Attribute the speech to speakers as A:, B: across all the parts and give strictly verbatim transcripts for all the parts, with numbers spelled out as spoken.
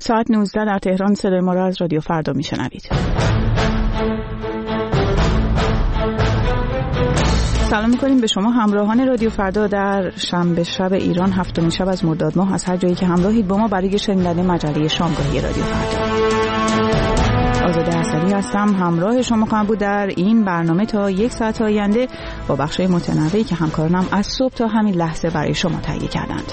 A: ساعت نوزده در تهران صدای ما را از رادیو فردا میشنوید. سلام میکنیم به شما همراهان رادیو فردا در شنبه شب ایران، هفتمین شب از مرداد ماه، از هر جایی که همراهید با ما برای شنیدن مجله شامگاهی رادیو فردا. آزاده حسنی هستم، همراه شما خواهم بود در این برنامه تا یک ساعت آینده با بخش‌های متنوعی که همکارانم از صبح تا همین لحظه برای شما تهیه کردند.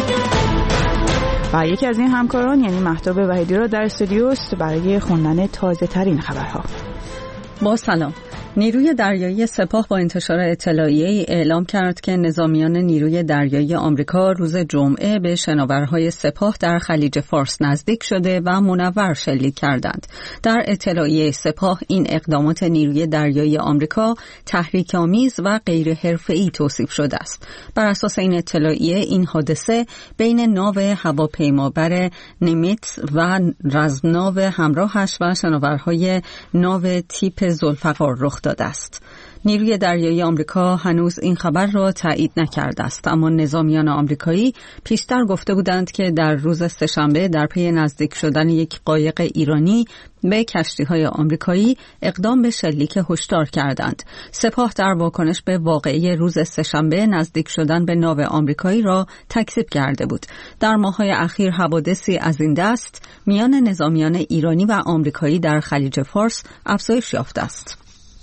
A: و یکی از این همکاران یعنی مهتاب وحیدی را در استودیو است برای خوندن تازه ترین خبرها.
B: با سلام. نیروی دریایی سپاه با انتشار اطلاعیه‌ای اعلام کرد که نظامیان نیروی دریایی آمریکا روز جمعه به شناورهای سپاه در خلیج فارس نزدیک شده و منور شلیک کردند. در اطلاعیه سپاه این اقدامات نیروی دریایی آمریکا تحریک‌آمیز و غیر حرفه‌ای توصیف شده است. بر اساس این اطلاعیه این حادثه بین ناو هواپیمابر نیمیتز و رزمناو همراهش و شناورهای ناو تیپ ذوالفقار رخ داده است. نیروی دریایی آمریکا هنوز این خبر را تایید نکرده است، اما نظامیان آمریکایی پیشتر گفته بودند که در روز سه‌شنبه در پی نزدیک شدن یک قایق ایرانی به کشتی‌های آمریکایی اقدام به شلیک هشدار کردند. سپاه در واکنش به واقعه روز سه‌شنبه نزدیک شدن به ناو آمریکایی را تکذیب کرده بود. در ماه‌های اخیر حوادثی از این دست میان نظامیان ایرانی و آمریکایی در خلیج فارس افزایش یافته است.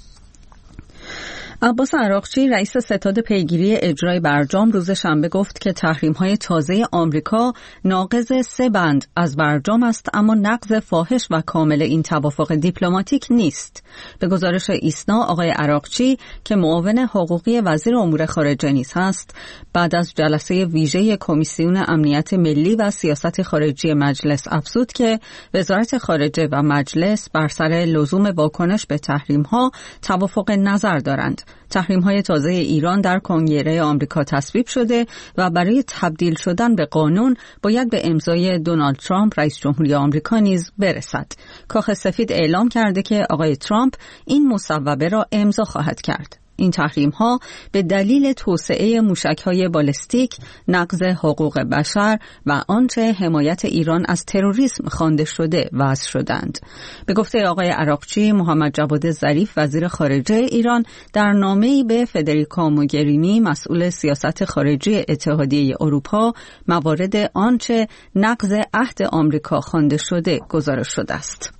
B: عباس عراقچی رئیس ستاد پیگیری اجرای برجام روز شنبه گفت که تحریم‌های تازه آمریکا ناقض سه بند از برجام است، اما نقض فاحش و کامل این توافق دیپلماتیک نیست. به گزارش ایسنا آقای عراقچی که معاون حقوقی وزیر امور خارجه نیز هست، بعد از جلسه ویژه کمیسیون امنیت ملی و سیاست خارجی مجلس افزود که وزارت خارجه و مجلس بر سر لزوم واکنش به تحریم‌ها توافق نظر دارند. تحریم‌های تازه ایران در کنگره آمریکا تصویب شده و برای تبدیل شدن به قانون باید به امضای دونالد ترامپ رئیس جمهوری آمریکا نیز برسد. کاخ سفید اعلام کرده که آقای ترامپ این مصوبه را امضا خواهد کرد. این تحریم‌ها به دلیل توسعه موشک‌های بالستیک، نقض حقوق بشر و آنچه حمایت ایران از تروریسم خوانده شده وضع شدند. به گفته آقای عراقچی، محمد جواد ظریف وزیر خارجه ایران در نامه‌ای به فدریکا موگرینی مسئول سیاست خارجی اتحادیه اروپا موارد آنچه نقض عهد آمریکا خوانده شده گزارش شده است.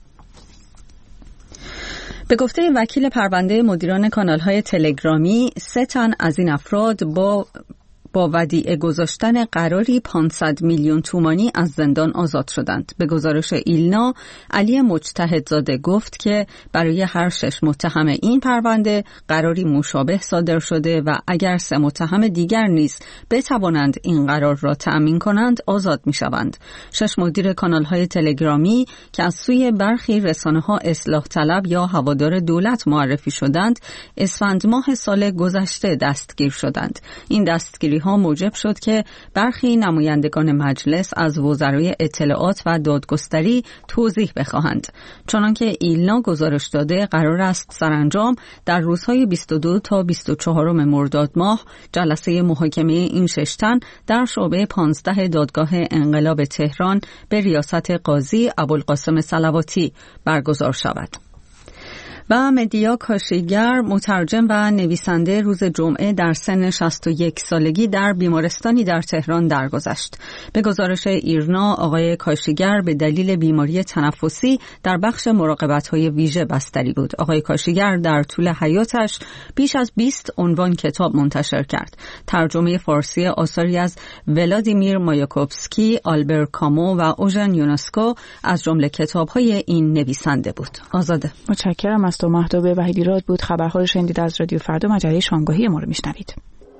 B: به گفته وکیل پرونده مدیران کانال‌های تلگرامی، سه تن از این افراد با با ودیعه گذاشتن قراری پانصد میلیون تومانی از زندان آزاد شدند. به گزارش ایلنا، علی مجتهدزاده گفت که برای هر شش متهم این پرونده قراری مشابه صادر شده و اگر سه متهم دیگر نیز بتوانند این قرار را تأمین کنند آزاد می شوند. شش مدیر کانال‌های تلگرامی که از سوی برخی رسانه‌ها اصلاح طلب یا هوادار دولت معرفی شدند، اسفند ماه سال گذشته دستگیر شدند. این دستگیری ها موجب شد که برخی نمایندگان مجلس از وزرای اطلاعات و دادگستری توضیح بخواهند. چنانکه ایلنا گزارش داده، قرار است سرانجام در روزهای بیست و دو تا بیست و چهار مرداد ماه جلسه محاکمه این شش تن در شعبه پانزده دادگاه انقلاب تهران به ریاست قاضی ابوالقاسم صلواتی برگزار شود. و مدیا کاشیگر، مترجم و نویسنده، روز جمعه در سن شصت و یک سالگی در بیمارستانی در تهران درگذشت. به گزارش ایرنا، آقای کاشیگر به دلیل بیماری تنفسی در بخش مراقبت‌های ویژه بستری بود. آقای کاشیگر در طول حیاتش بیش از بیست عنوان کتاب منتشر کرد. ترجمه فارسی آثاری از ولادیمیر مایاکوفسکی، آلبر کامو و اوژن یونسکو از جمله کتاب‌های این نویسنده بود. آزاده.
A: متشکرم از تو. مهتاب وحیدی راد بود. خبرها رو شنیدید از رادیو فردا، مجله شامگاهی ما رو میشنوید.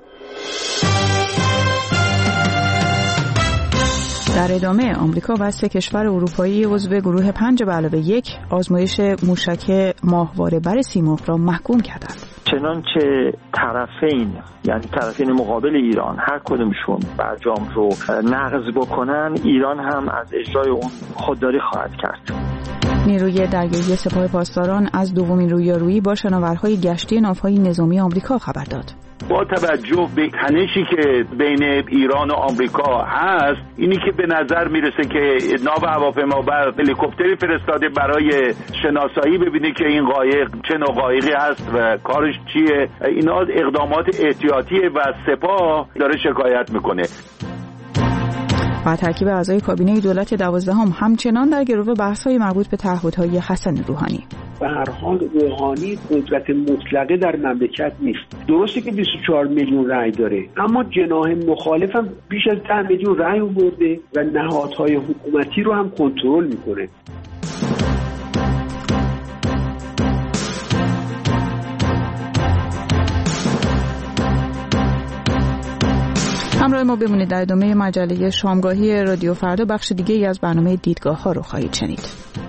A: در ادامه، آمریکا و سه کشور اروپایی عضو گروه پنج به علاوه یک آزمایش موشک ماهواره بر سیمرغ را محکوم کردند.
C: چنانچه طرفین، یعنی طرفین مقابل ایران، هر کدومشون برجام رو نقض بکنن، ایران هم از اجرای اون خودداری خواهد کرد.
A: نیروی دریایی سپاه پاسداران از دومین رویارویی با شناورهای گشتی ناوهای نظامی آمریکا خبر داد.
D: با توجه به تنشی که بین ایران و آمریکا هست، اینی که به نظر میرسه که ناو هواپیمابر هلیکوپتری فرستاده برای شناسایی ببینه که این قایق چه نوع قایقی هست و کارش چیه، اینا اقدامات احتیاطی و سپاه داره شکایت میکنه.
A: و ترکیب اعضای کابینه دولت دوازدهم همچنان در گرو بحث‌های مربوط به تعهدهای حسن روحانی.
E: به هر حال روحانی قدرت مطلقه در مملکت نیست. درسته که بیست و چهار میلیون رأی داره، اما جناح مخالف هم بیش از ده میلیون رأی آورده و نهادهای حکومتی رو هم کنترل میکنه.
A: همراه ما بمونید. در ادامه مجله شامگاهی رادیو فردا بخش دیگه ای از برنامه دیدگاه ها رو خواهید شنید.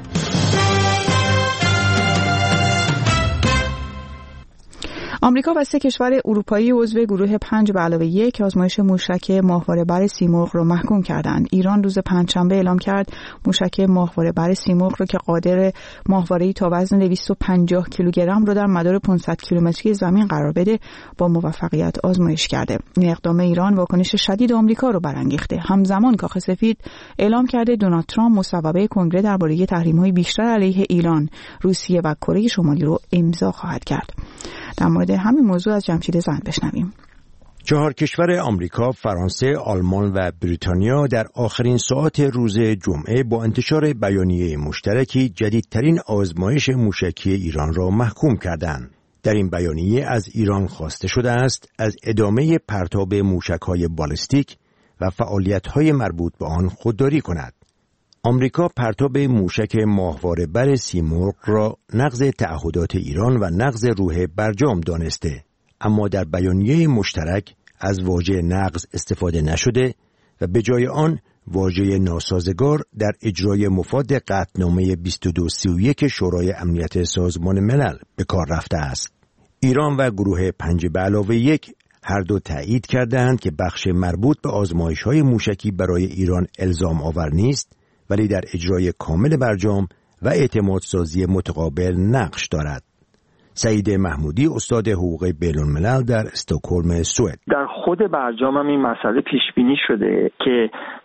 A: آمریکا و سه کشور اروپایی عضو گروه پنج به علاوه یک آزمایش موشک ماهواره بر سیمرغ رو محکوم کردند. ایران روز پنجشنبه اعلام کرد موشک ماهواره بر سیمرغ رو که قادر ماهواره‌ای تا وزن دویست و پنجاه کیلوگرم رو در مدار پانصد کیلومتری زمین قرار بده با موفقیت آزمایش کرده. این اقدام ایران واکنش شدید آمریکا رو برانگیخته. همزمان کاخ سفید اعلام کرده دونالد ترامپ مصوبه کنگره درباره تحریم‌های بیشتر علیه ایران، روسیه و کره شمالی رو امضا خواهد کرد. در مورد همین موضوع از جمشید زند بشنویم.
F: چهار کشور آمریکا، فرانسه، آلمان و بریتانیا در آخرین ساعات روز جمعه با انتشار بیانیه مشترکی جدیدترین آزمایش موشکی ایران را محکوم کردند. در این بیانیه از ایران خواسته شده است از ادامه پرتاب موشک‌های بالستیک و فعالیت‌های مربوط به آن خودداری کند. آمریکا پرتاب موشک ماهواره بر سیمرغ را نقض تعهدات ایران و نقض روح برجام دانسته، اما در بیانیه مشترک از واژه نقض استفاده نشده و به جای آن واژه ناسازگار در اجرای مفاد قطعنامه بیست و دو سی و یک شورای امنیت سازمان ملل به کار رفته است. ایران و گروه پنج به علاوه یک هر دو تایید کردند که بخش مربوط به آزمایش‌های موشکی برای ایران الزام آور نیست، ولی در اجرای کامل برجام و اعتمادسازی متقابل نقش دارد. سعید محمودی، استاد حقوق بین‌الملل در استکهلم، سوئد:
C: در خود برجام هم این مسئله پیش بینی شده که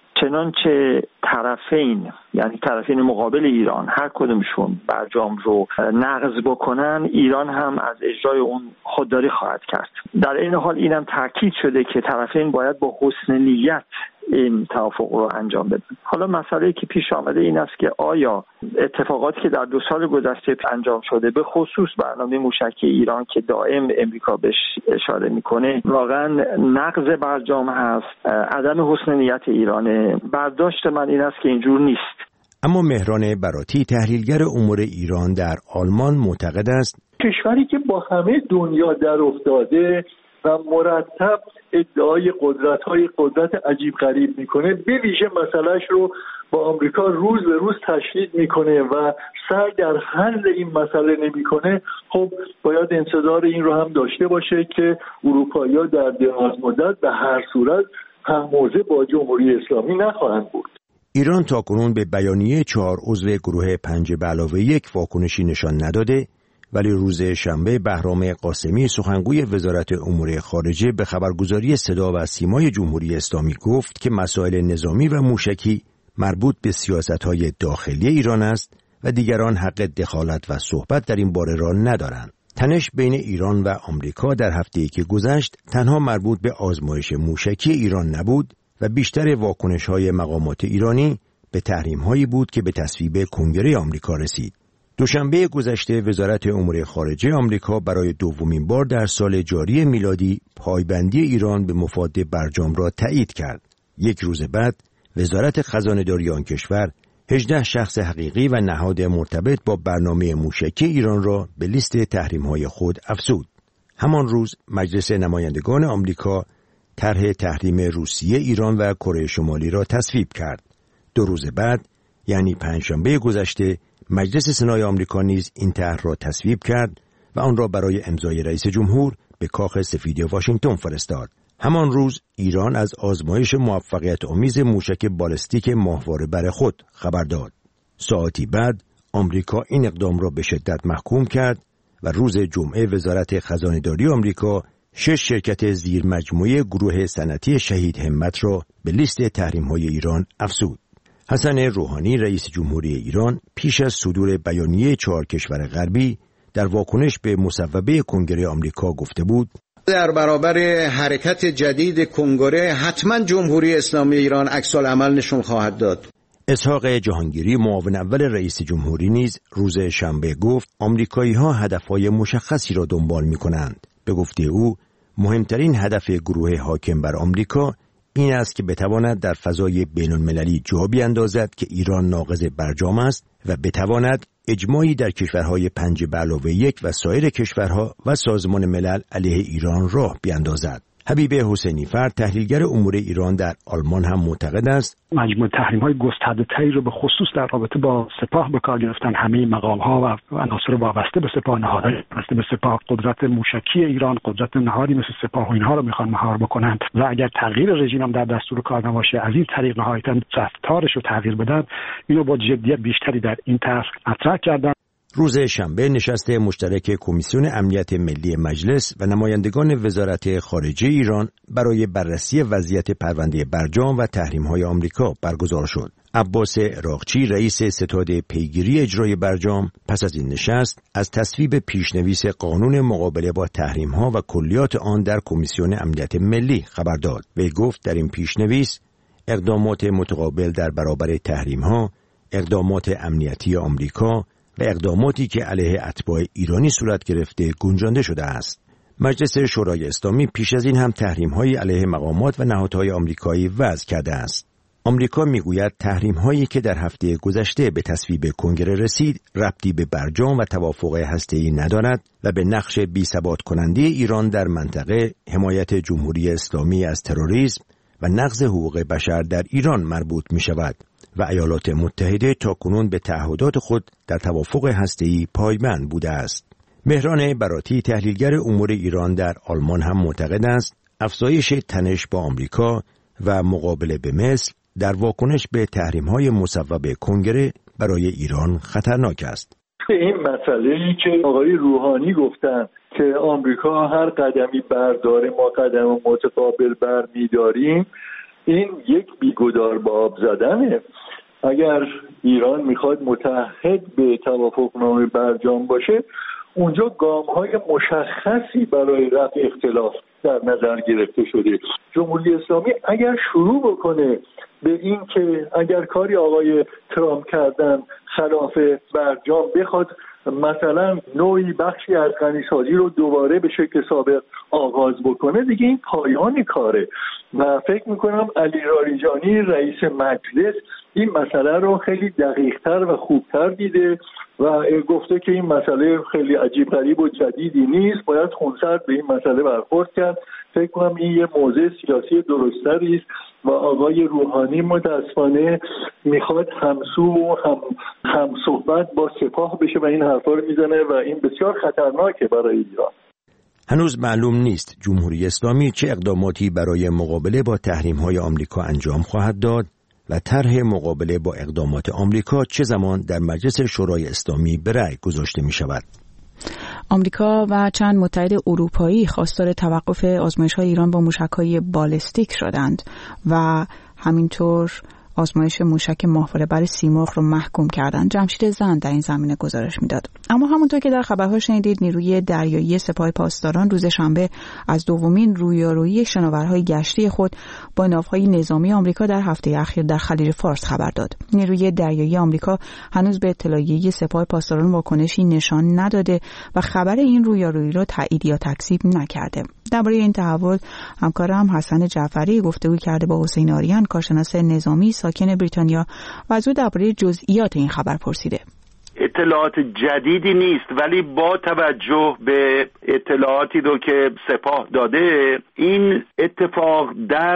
C: چنانچه طرفین، یعنی طرفین مقابل ایران، هر کدومشون برجام رو نقض بکنن، ایران هم از اجرای اون خودداری خواهد کرد. در این حال اینم تاکید شده که طرفین باید با حسن نیت این توافق رو انجام بدن. حالا مسئله که پیش آمده این است که آیا اتفاقاتی که در دو سال گذشته انجام شده، به خصوص برنامه موشک ایران که دائم امریکا بهش اشاره میکنه، واقعا نقض برجام هست، عدم حسن نیت ایرانه؟ برداشت من این است که اینجور نیست.
F: اما مهران براتی، تحلیلگر امور ایران در آلمان، معتقد است
G: کشوری که با همه دنیا در افتاده و مرتب ادعای قدرت‌های قدرت عجیب غریب میکنه، به ویژه مسئلهش رو با آمریکا روز به روز تشدید میکنه و سعی در حل این مسئله نمیکنه، خب باید انتظار این رو هم داشته باشه که اروپایی‌ها در دراز مدت به هر صورت هم موضع با جمهوری اسلامی نخواهند بود.
F: ایران تاکنون به بیانیه چهار عضو گروه پنج به علاوه یک واکنشی نشان نداده، ولی روز شنبه بهرام قاسمی، سخنگوی وزارت امور خارجه، به خبرگزاری صدا و سیمای جمهوری اسلامی گفت که مسائل نظامی و موشکی مربوط به سیاست‌های داخلی ایران است و دیگران حق دخالت و صحبت در این باره را ندارند. تنش بین ایران و آمریکا در هفته‌ای که گذشت تنها مربوط به آزمایش موشکی ایران نبود و بیشتر واکنش‌های مقامات ایرانی به تحریم‌هایی بود که به تصویب کنگره آمریکا رسید. دوشنبه گذشته وزارت امور خارجه آمریکا برای دومین بار در سال جاری میلادی پایبندی ایران به مفاد برجام را تایید کرد. یک روز بعد وزارت خزانه‌داری آن کشور هجده شخص حقیقی و نهاد مرتبط با برنامه موشکی ایران را به لیست تحریم‌های خود افزود. همان روز مجلس نمایندگان آمریکا طرح تحریم روسیه، ایران و کره شمالی را تصویب کرد. دو روز بعد، یعنی پنجشنبه گذشته، مجلس سنای آمریکا نیز این طرح را تصویب کرد و آن را برای امضای رئیس جمهور به کاخ سفید واشنگتن فرستاد. همان روز ایران از آزمایش موفقیت آمیز موشک بالستیک ماهواره بر خود خبر داد. ساعتی بعد آمریکا این اقدام را به شدت محکوم کرد و روز جمعه وزارت خزانه‌داری آمریکا شش شرکت زیر مجموعه گروه صنعتی شهید همت را به لیست تحریم‌های ایران افزود. حسن روحانی رئیس جمهوری ایران پیش از صدور بیانیه چهار کشور غربی در واکنش به مصوبه کنگره آمریکا گفته بود:
H: در برابر حرکت جدید کنگره حتما جمهوری اسلامی ایران عکس‌العمل نشون خواهد داد.
F: اسحاق جهانگیری معاون اول رئیس جمهوری نیز روز شنبه گفت آمریکایی‌ها هدف‌های مشخصی را دنبال می‌کنند. به گفته او مهمترین هدف گروه حاکم بر آمریکا این است که بتواند در فضای بین‌المللی جا بیندازد که ایران ناقض برجام است و بتواند اجماعی در کشورهای پنج به علاوه یک و سایر کشورها و سازمان ملل علیه ایران راه بیندازد. حبیب حسینی فرد تحلیلگر امور ایران در آلمان هم معتقد است
I: مجموعه تحریم‌های گسترده‌تری رو به خصوص در رابطه با سپاه به کار گرفتن. همه مقام‌ها و عناصر وابسته به سپاه، نهادهای وابسته به سپاه، قدرت موشکی ایران، قدرت نهادی مثل سپاه و اینها رو می‌خوان مهار بکنند و اگر تغییر رژیم هم در دستور کار نباشه از این طریق نهایتاً رفتارش رو تغییر بدن، اینو با جدیت بیشتری در این طرح مطرح کردن.
F: روز شنبه نشست مشترک کمیسیون امنیت ملی مجلس و نمایندگان وزارت خارجه ایران برای بررسی وضعیت پرونده برجام و تحریم‌های آمریکا برگزار شد. عباس عراقچی رئیس ستاد پیگیری اجرای برجام پس از این نشست از تصویب پیشنویس قانون مقابله با تحریم‌ها و کلیات آن در کمیسیون امنیت ملی خبر داد. وی گفت در این پیشنویس اقدامات متقابل در برابر تحریم‌ها، اقدامات امنیتی آمریکا و اقداماتی که علیه اتباع ایرانی صورت گرفته گنجانده شده است. مجلس شورای اسلامی پیش از این هم تحریم‌های علیه مقامات و نهادهای آمریکایی وضع کرده است. آمریکا میگوید تحریم‌هایی که در هفته گذشته به تصویب کنگره رسید ربطی به برجام و توافق هسته‌ای ندارد و به نقش بی‌ثبات کننده ایران در منطقه، حمایت جمهوری اسلامی از تروریسم و نقض حقوق بشر در ایران مربوط می‌شود و ایالات متحده تاکنون به تعهدات خود در توافق هسته‌ای پایبند بوده است. مهران براتی تحلیلگر امور ایران در آلمان هم معتقد است افزایش تنش با آمریکا و مقابله به مصر در واکنش به تحریم‌های مصوب کنگره برای ایران خطرناک است.
G: این مسئله‌ای که آقای روحانی گفتن که آمریکا هر قدمی برداره ما قدم متقابل برمی‌داریم، این یک بیگدار به آب زدنه. اگر ایران میخواد متحد به توافقنامه برجام باشه، اونجا گام‌های مشخصی برای رفع اختلاف در نظر گرفته شده. جمهوری اسلامی اگر شروع بکنه به این که اگر کاری آقای ترامپ کردن خلاف برجام بخواد مثلا نوعی بخشی از غنیسازی رو دوباره به شکل سابق آغاز بکنه، دیگه این پایان کاره و فکر میکنم علی لاریجانی رئیس مجلس این مسئله رو خیلی دقیق‌تر و خوبتر دیده و گفته که این مسئله خیلی عجیب غریب و جدیدی نیست، باید خونسرد به این مسئله برخورد کرد. فکر کنم این یه موضع سیاسی درستری است و آقای روحانی متاسفانه میخواد همسو و هم هم صحبت با سپاه بشه و این حرفا رو میزنه و این بسیار خطرناکه برای ایران.
F: هنوز معلوم نیست جمهوری اسلامی چه اقداماتی برای مقابله با تحریم‌های آمریکا انجام خواهد داد و طرح مقابله با اقدامات آمریکا چه زمان در مجلس شورای اسلامی به رأی گذاشته می شود.
A: آمریکا و چند متحد اروپایی خواستار توقف آزمایش‌های ایران با موشک‌های بالستیک شدند و همینطور آزمایش موشک ماهواره‌بر سیمرغ رو محکوم کردند. جمشید زند در این زمینه گزارش میداد. اما همونطور که در خبرها شنیدید، نیروی دریایی سپاه پاسداران روز شنبه از دومین رویارویی شناورهای گشتی خود با ناوهای نظامی آمریکا در هفته اخیر در خلیج فارس خبر داد. نیروی دریایی آمریکا هنوز به اطلاعیه سپاه پاسداران واکنشی نشان نداده و خبر این رویارویی را تایید یا تکذیب نکرده. درباره این تحول همکارم حسن جعفری گفتگو کرده با حسین آریان، کارشناس نظامی ساکن بریتانیا، و از او درباره جزئیات این خبر پرسیده.
D: اطلاعات جدیدی نیست، ولی با توجه به اطلاعاتی رو که سپاه داده، این اتفاق در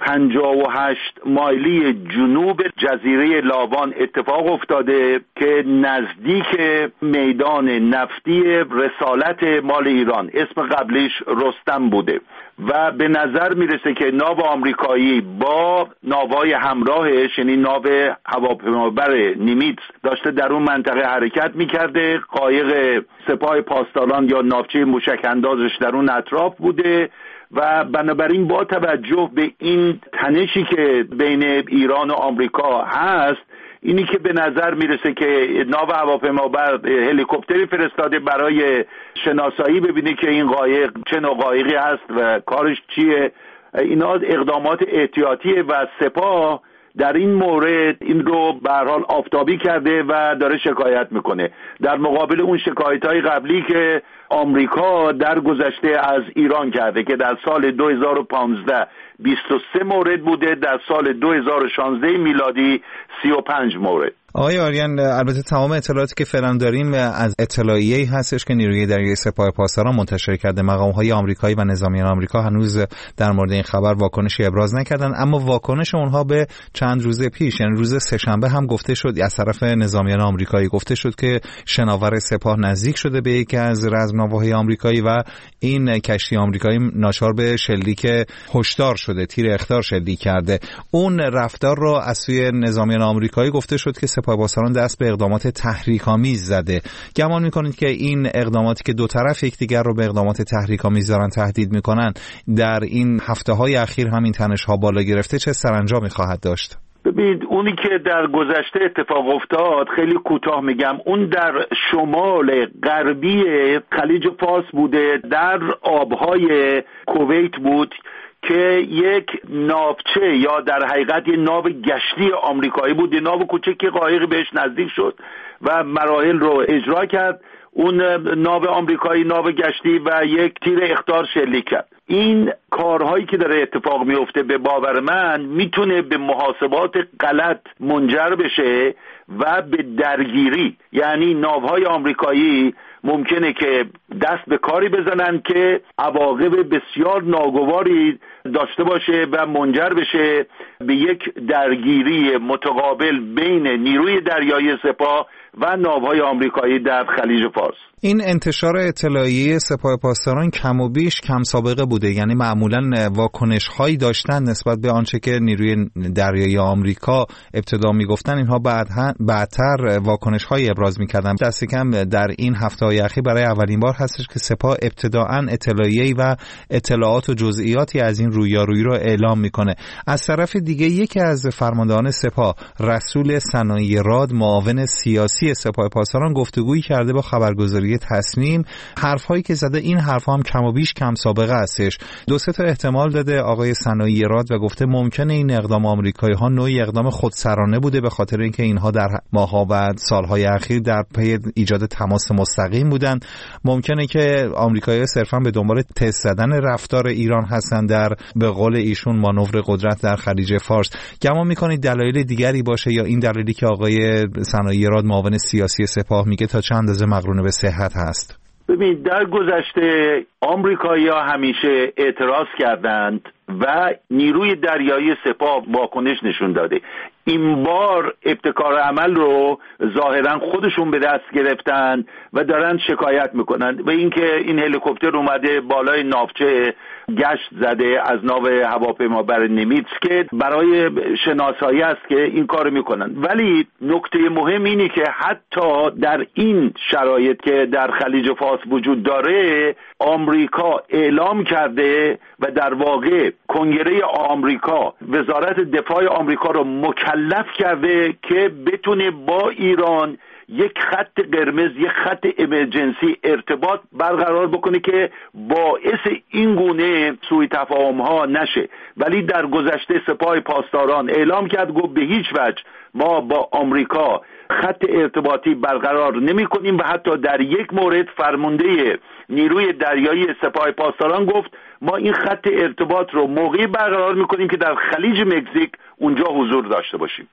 D: پنجاه و هشت مایلی جنوب جزیره لاوان اتفاق افتاده که نزدیک میدان نفتی رسالت مال ایران، اسم قبلیش رستم بوده و به نظر میرسه که ناو آمریکایی با ناوهای همراهش، یعنی ناو هواپیمابر نیمیتس، داشته در اون منطقه حرکت میکرده. قایق سپاه پاسداران یا ناوچه موشک اندازش در اون اطراف بوده و بنابراین با توجه به این تنشی که بین ایران و آمریکا هست، اینی که به نظر میرسه که ناو هواپیمابر هلیکوپتری فرستاده برای شناسایی ببینه که این قایق چه نوع قایقی هست و کارش چیه. اینا اقدامات احتیاطیه و سپاه در این مورد این رو به هر حال آفتابی کرده و داره شکایت میکنه، در مقابل اون شکایت‌های قبلی که آمریکا در گذشته از ایران کرده که در سال دو هزار و پانزده بیست و سه مورد بوده، در سال دو هزار و شانزده میلادی سی و پنج مورد.
J: آقای آریان، البته تمام اطلاعاتی که فعلا داریم از اطلاعیه‌ای هستش که نیروی دریایی سپاه پاسداران منتشر کرده. مقام‌های آمریکایی و نظامیان آمریکا هنوز در مورد این خبر واکنشی ابراز نکردن، اما واکنش اونها به چند روز پیش، یعنی روز سه‌شنبه هم گفته شد از طرف نظامیان آمریکایی گفته شد که شناور سپاه نزدیک شده به یکی از رزمناوهای آمریکایی و این کشتی آمریکایی ناچار به شلیک هشدار شده، تیر اخطار شلیک کرده. اون رفتار رو از سوی نظامیان آمریکایی گفته شد که سپاه پاسداران دست به اقدامات تحریک‌آمیز زده. گمان می‌کنید که این اقداماتی که دو طرف یکدیگر رو به اقدامات تحریک‌آمیز دارن تهدید می‌کنن در این هفته‌های اخیر همین تنش‌ها بالا گرفته، چه سرانجامی خواهد داشت؟
D: ببینید، اونی که در گذشته اتفاق افتاد خیلی کوتاه میگم، اون در شمال غربی خلیج فارس بوده، در آبهای کویت بود که یک ناوچه یا در حقیقت یک ناو گشتی آمریکایی بود، یک ناو کوچکی قایقی بهش نزدیک شد و مراحل رو اجرا کرد. اون ناو آمریکایی، ناو گشتی، و یک تیر اخطار شلیک کرد. این کارهایی که داره اتفاق میفته به باور من میتونه به محاسبات غلط منجر بشه و به درگیری، یعنی ناوهای آمریکایی ممکنه که دست به کاری بزنن که عواقب بسیار ناگواری داشته باشه و منجر بشه به یک درگیری متقابل بین نیروی دریایی سپاه و ناوهای آمریکایی در خلیج فارس.
J: این انتشار اطلاعیه سپاه پاسداران کم و بیش کم سابقه بوده، یعنی معمولاً واکنش هایی داشتن نسبت به آنچه که نیروی دریایی آمریکا ابتدا میگفتن، اینها بعد بعدتر واکنش هایی ابراز میکردن. دست کم در این هفته های اخیر برای اولین بار هستش که سپاه ابتداءً اطلاعیه‌ای و اطلاعات و جزئیاتی از این رویارویی رو اعلام میکنه. از طرف دیگه یکی از فرماندهان سپاه، رسول سنایی راد، معاون سیاسی سپاه پاسداران، گفتگویی کرده با خبرگزاری تصنیم. حرفایی که زده این حرفا هم کم و بیش کم سابقه هستش. دو سه تا احتمال داده آقای سنایی راد و گفته ممکنه این اقدام آمریکایی ها نوعی اقدام خودسرانه بوده، به خاطر اینکه اینها در ماه‌ها و سالهای اخیر در پی ایجاد تماس مستقیم بودن. ممکنه که آمریکایی‌ها صرفا به دنبال تست زدن رفتار ایران هستن در به قول ایشون مانور قدرت در خلیج فارس. گمان می‌کنید دلایل دیگری باشه یا این دلیلی که آقای سنایی راد معاون سیاسی سپاه میگه تا چند اندازه مقرون به صحت هست؟
D: ببین، در گذشته آمریکایی‌ها همیشه اعتراض کردند و نیروی دریایی سپاه واکنش نشون داده. این بار ابتکار عمل رو ظاهرا خودشون به دست گرفتن و دارن شکایت میکنن و اینکه این هلیکوپتر اومده بالای ناوچه گشت زده از ناو هواپیمابر نیمیتس که برای شناسایی است که این کار میکنن. ولی نکته مهم اینه که حتی در این شرایط که در خلیج فارس وجود داره، آمریکا اعلام کرده و در واقع کنگره آمریکا، وزارت دفاع آمریکا رو مکلف کرده که بتونه با ایران یک خط قرمز، یک خط امرجنسی ارتباط برقرار بکنه که باعث این گونه سوء تفاهم ها نشه. ولی در گذشته سپاه پاسداران اعلام کرد، گفت به هیچ وجه ما با آمریکا خط ارتباطی برقرار نمی کنیم و حتی در یک مورد فرمانده نیروی دریایی سپاه پاسداران گفت ما این خط ارتباط رو موقعی برقرار می کنیم که در خلیج مکزیک اونجا حضور داشته باشیم.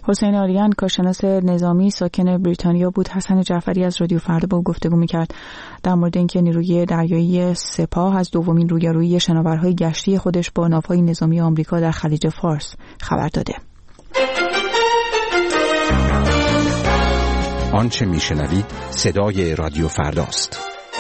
A: حسین آریان کارشناس نظامی ساکن بریتانیا بود. حسن جعفری از رادیو فردا با گفتگو می‌کرد در مورد اینکه نیروی دریایی سپاه از دومین رویارویی شناورهای گشتی خودش با ناوهای نظامی آمریکا در خلیج فارس خبر داده.
K: آنچه میشنوید صدای رادیو فرداست.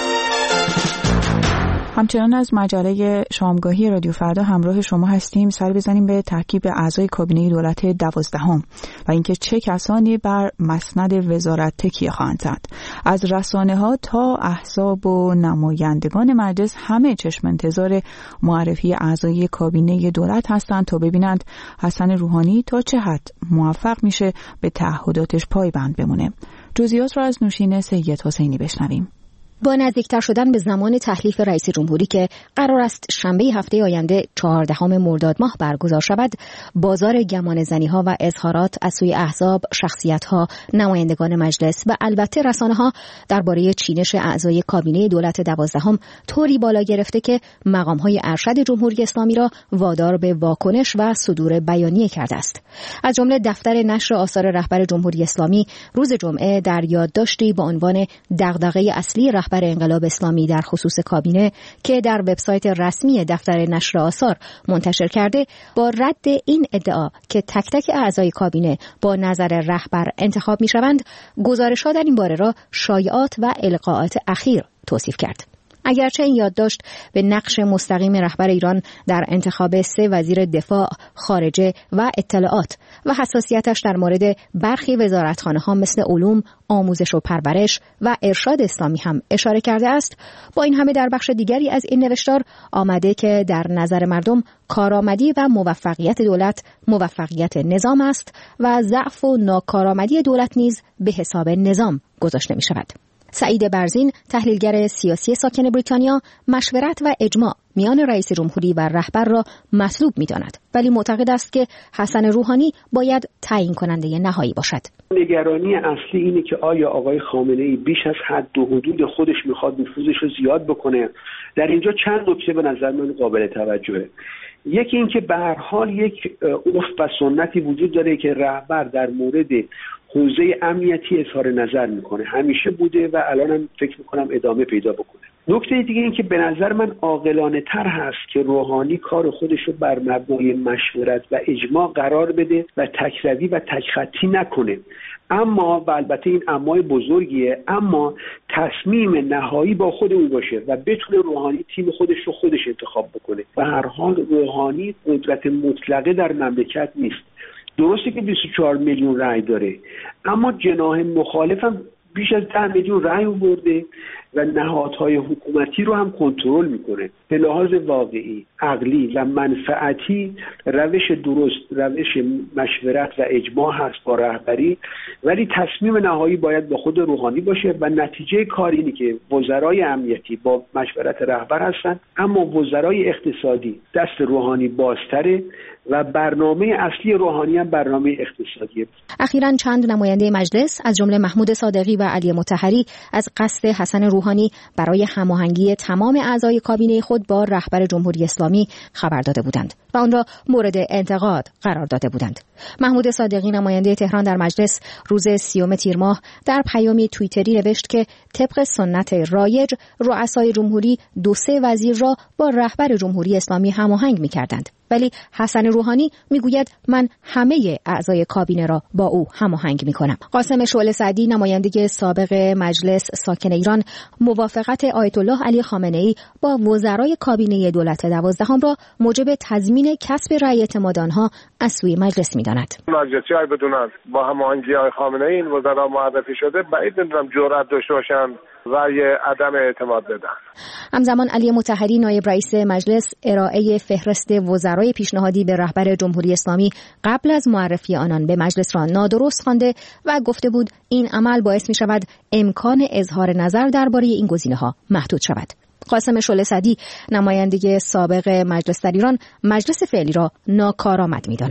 A: همچنان از مجله شامگاهی رادیو فردا همراه شما هستیم. سر بزنیم به ترکیب اعضای کابینه دولت دوازدهم و اینکه چه کسانی بر مسند وزارت تکیه خواهند زد. از رسانه‌ها تا احزاب و نمایندگان مجلس همه چشم انتظار معرفی اعضای کابینه دولت هستند تا ببینند حسن روحانی تا چه حد موفق میشه به تعهداتش پایبند بمونه. جزئیات را از نوشین سید حسینی بشنویم.
L: با نزدیکتر شدن به زمان تحلیف رئیس جمهوری که قرار است شنبه هفته آینده چهاردهم مرداد ماه برگزار شود، بازار گمانه‌زنی‌ها و اظهارات از سوی احزاب، شخصیت‌ها، نمایندگان مجلس و البته رسانه‌ها درباره چینش اعضای کابینه دولت دوازدهم طوری بالا گرفته که مقام‌های ارشد جمهوری اسلامی را وادار به واکنش و صدور بیانیه کرده است. از جمله دفتر نشر آثار رهبر جمهوری اسلامی روز جمعه در یادداشتی با عنوان دغدغه اصلی رهبر انقلاب اسلامی در خصوص کابینه که در وبسایت رسمی دفتر نشر آثار منتشر کرده، با رد این ادعا که تک تک اعضای کابینه با نظر رهبر انتخاب می‌شوند، گزارش‌ها در این باره را شایعات و القاءات اخیر توصیف کرد. اگرچه این یادداشت به نقش مستقیم رهبر ایران در انتخاب سه وزیر دفاع، خارجه و اطلاعات و حساسیتش در مورد برخی وزارتخانه‌ها مثل علوم، آموزش و پرورش و ارشاد اسلامی هم اشاره کرده است، با این همه در بخش دیگری از این نوشتار آمده که در نظر مردم کارآمدی و موفقیت دولت موفقیت نظام است و ضعف و ناکارآمدی دولت نیز به حساب نظام گذاشته می شود. سعید برزین، تحلیلگر سیاسی ساکن بریتانیا، مشورت و اجماع میان رئیس جمهوری و رهبر را مطلوب می‌داند، ولی معتقد است که حسن روحانی باید تعیین کننده نهایی باشد.
E: نگرانی اصلی اینه که آیا آقای خامنه‌ای بیش از حد و حدود خودش میخواد نفوذش رو زیاد بکنه. در اینجا چند نکته به نظر من قابل توجهه. یکی این که به هر حال یک عرف و سنتی وجود داره که رهبر در مورد حوزه امنیتی اظهار نظر میکنه، همیشه بوده و الان هم فکر میکنم ادامه پیدا بکنه. نکته دیگه این که به نظر من عاقلانه تر هست که روحانی کار خودش رو بر مبنای مشورت و اجماع قرار بده و تکروی و تکخطی نکنه. اما و البته این امای بزرگیه، اما تصمیم نهایی با خود او باشه و بتونه روحانی تیم خودش رو خودش انتخاب بکنه. به هر حال روحانی قدرت مطلقه در مملکت نیست. درسته که بیست و چهار میلیون رأی داره، اما جناح مخالفم بیش از ده میلیون رأی آورده و نهادهای حکومتی رو هم کنترل میکنه. به لحاظ واقعی، عقلی و منفعتی روش درست، روش مشورت و اجماع هست با رهبری، ولی تصمیم نهایی باید با خود روحانی باشه و نتیجه کار اینه که وزرای امنیتی با مشورت رهبر هستن، اما وزرای اقتصادی دست روحانی بازتره و برنامه اصلی روحانی هم برنامه اقتصادیه.
L: اخیراً چند نماینده مجلس از جمله محمود صادقی و علی مطهری از قصد حسن روحانی برای هماهنگی تمام اعضای کابینه خود با رهبر جمهوری اسلامی خبر داده بودند و آن را مورد انتقاد قرار داده بودند. محمود صادقی نماینده تهران در مجلس روز سیوم تیر ماه در پیامی توییتری نوشت که طبق سنت رایج رؤسای جمهوری دو سه وزیر را با رهبر جمهوری اسلامی هماهنگ می‌کردند، ولی حسن روحانی میگوید من همه اعضای کابینه را با او هماهنگ میکنم. قاسم شعله سعدی نماینده سابق مجلس ساکن ایران موافقت آیت الله علی خامنه‌ای با وزرای کابینه دولت دوازدهم را موجب تضمین کسب رأی اعتماد آنها از سوی مجلس میداند.
M: مجلسی‌ها بدونن با هماهنگی آقای خامنه‌ای این وزرا معرفی شده، بعید می‌دونم جرأت داشته باشن رأی عدم اعتماد بدن.
L: همزمان علی مطهری نایب رئیس مجلس ارائه فهرست وزرای پیشنهادی به رهبر جمهوری اسلامی قبل از معرفی آنان به مجلس را نادرست خوانده و گفته بود این عمل باعث می شود امکان اظهار نظر درباره این گزینه‌ها محدود شود. قاسم شعله سعدی نماینده سابق مجلس در ایران مجلس فعلی را ناکارآمد می‌داند.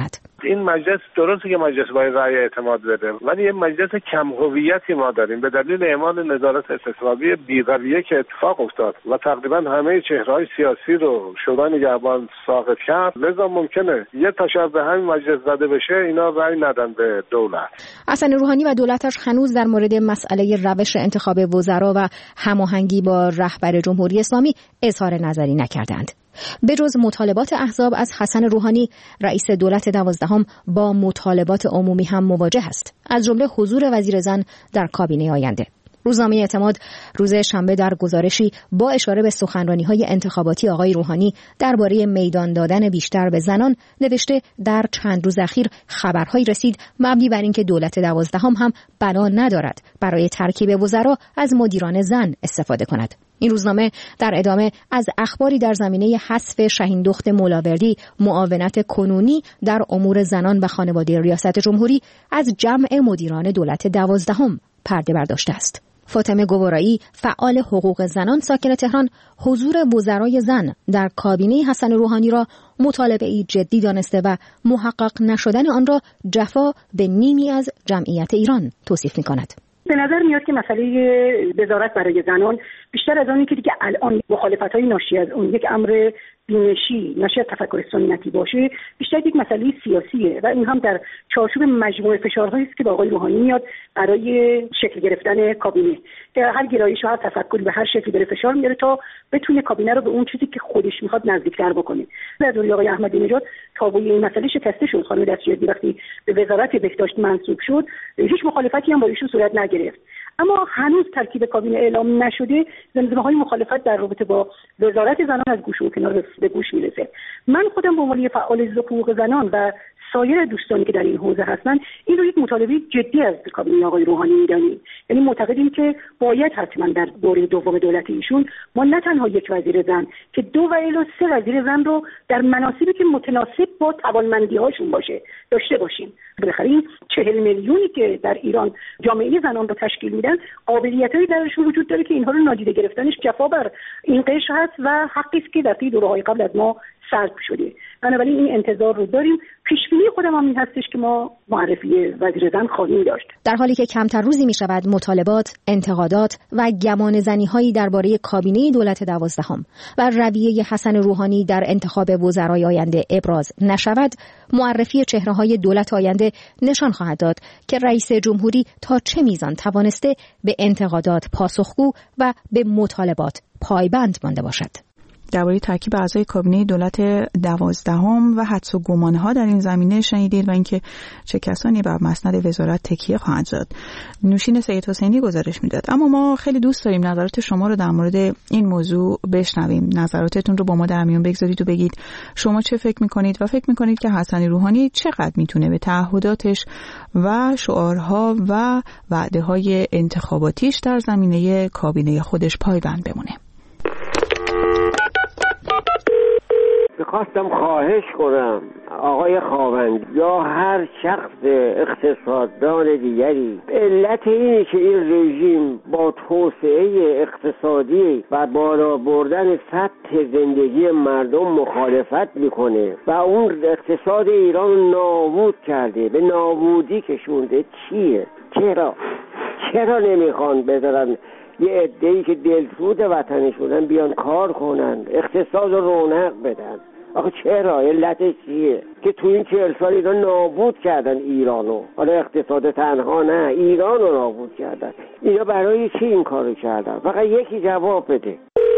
M: این مجلس درسته که مجلس باید رأی اعتماد بده، ولی یه مجلس کم هویتی ما داریم به دلیل اعمال نظارت استثنایی بی‌قویه که اتفاق افتاد و تقریبا همه چهره‌های سیاسی رو شورای نگهبان ساقط کرد. لذا ممکنه یه تاشر به همین مجلس زده بشه اینا رأی ندن به دولت.
L: حسن روحانی و دولتش هنوز در مورد مسئله روش انتخاب وزرا و هماهنگی با رهبر جمهوری اسلامی اظهار نظری نکردند. به جز مطالبات احزاب، از حسن روحانی رئیس دولت دوازدهم با مطالبات عمومی هم مواجه است، از جمله حضور وزیر زن در کابینه آینده. روزنامه اعتماد روز شنبه در گزارشی با اشاره به سخنرانی‌های انتخاباتی آقای روحانی درباره میدان دادن بیشتر به زنان نوشته در چند روز اخیر خبرهایی رسید مبنی بر اینکه دولت دوازدهم هم بنا ندارد برای ترکیب وزرا از مدیران زن استفاده کند. این روزنامه در ادامه از اخباری در زمینه حذف شهین دخت مولاوردی، معاونت کنونی در امور زنان و خانواده ریاست جمهوری، از جمع مدیران دولت دوازدهم پرده برداشته است. فاطمه گوارایی، فعال حقوق زنان ساکن تهران، حضور وزرای زن در کابینه حسن روحانی را مطالبه‌ای جدی دانسته و محقق نشدن آن را جفا به نیمی از جمعیت ایران توصیف می‌کند.
N: به نظر میاد که مسئله وزارت برای زنان بیشتر از آنی که دیگه الان مخالفت‌های ناشی از اون یک امر بینشی، ناشی از تفکر سنتی باشه، بیشتر یک مسئله سیاسیه و این هم در چارچوب مجموعه فشارهایی است که با آقای روحانی میاد برای شکل گرفتن کابینه. که هر گرایش و هر تفکری به هر شکلی بره فشار میاره تا بتونه کابینه رو به اون چیزی که خودش میخواد نزدیک‌تر بکنه. در دوره آقای احمدی نژاد تابوی این مسئله شکسته شد. خانم دستیاری وقتی به وزارت بهداشت منصوب شد، هیچ مخالفتی هم با ایشون صورت نگرفت. اما هنوز ترکیب کابینه اعلام نشده، زمزمه‌های مخالفت در رابطه با وزارت زنان از گوش و کنار به گوش میرسه. من خودم به عنوان فعال حقوق زنان و سایر دوستانی که در این حوزه هستن این رو یک مطالبه جدی از کابینه آقای روحانی می‌دانیم. یعنی معتقدیم که باید حتما در دوره دوم دولت ایشون ما نه تنها یک وزیر زن که دو و الی سه وزیر زن رو در مناصبی که متناسب با توانمندی‌هاشون باشه داشته باشیم. بالاخره این چهل میلیونی که در ایران جامعه زنان رو تشکیل میدن قابلیتایی درشون وجود داره که اینها رو نادیده گرفتنش جفا بر این قشر هست و حقی است که در طی دوره‌های قبل از ما سلب شده. بنابراین این انتظار رو داریم. پیش بینی خودم هم این هستش که ما معرفی وزیر زن خواهیم داشت.
L: در حالی که کمتر روزی می شود مطالبات، انتقادات و گمان زنی هایی درباره کابینه دولت دوازدهم و رویه حسن روحانی در انتخاب وزرای آینده ابراز نشود، معرفی چهره های دولت آینده نشان خواهد داد که رئیس جمهوری تا چه میزان توانسته به انتقادات پاسخگو و به مطالبات پایبند مانده باشد.
A: درباره ترکیب اعضای کابینه دولت دوازدهم و حدس و گمانه‌ها در این زمینه شنیدید و اینکه چه کسانی بر مسند وزارت تکیه خواهند زد. نوشین سید حسینی گزارش میداد. اما ما خیلی دوست داریم نظرات شما رو در مورد این موضوع بشنویم. نظراتتون رو با ما در میون بگذارید و بگید شما چه فکر میکنید و فکر میکنید که حسن روحانی چقدر میتونه به تعهداتش و شعارها و وعده‌های انتخاباتیش در زمینه کابینه خودش پایبند بمونه.
O: خواستم خواهش کنم آقای خاوند یا هر شخص اقتصاددان دیگری، علت اینه که این رژیم با توسعه اقتصادی و بالا بردن سطح زندگی مردم مخالفت میکنه و اون اقتصاد ایران نابود کرده، به نابودی کشونده. چیه؟ چرا؟ چرا نمیخوان بذارن یه عده‌ای که دلسود وطنشونن بیان کار کنن، اقتصاد رو رونق بدن؟ آخه چرا؟ علتش چیه؟ که تو این چهل سال اینا نابود کردن ایرانو. حالا اقتصاد تنها نه، ایرانو نابود کردن. اینا برای چی این کارو کردن؟ فقط یکی جواب بده.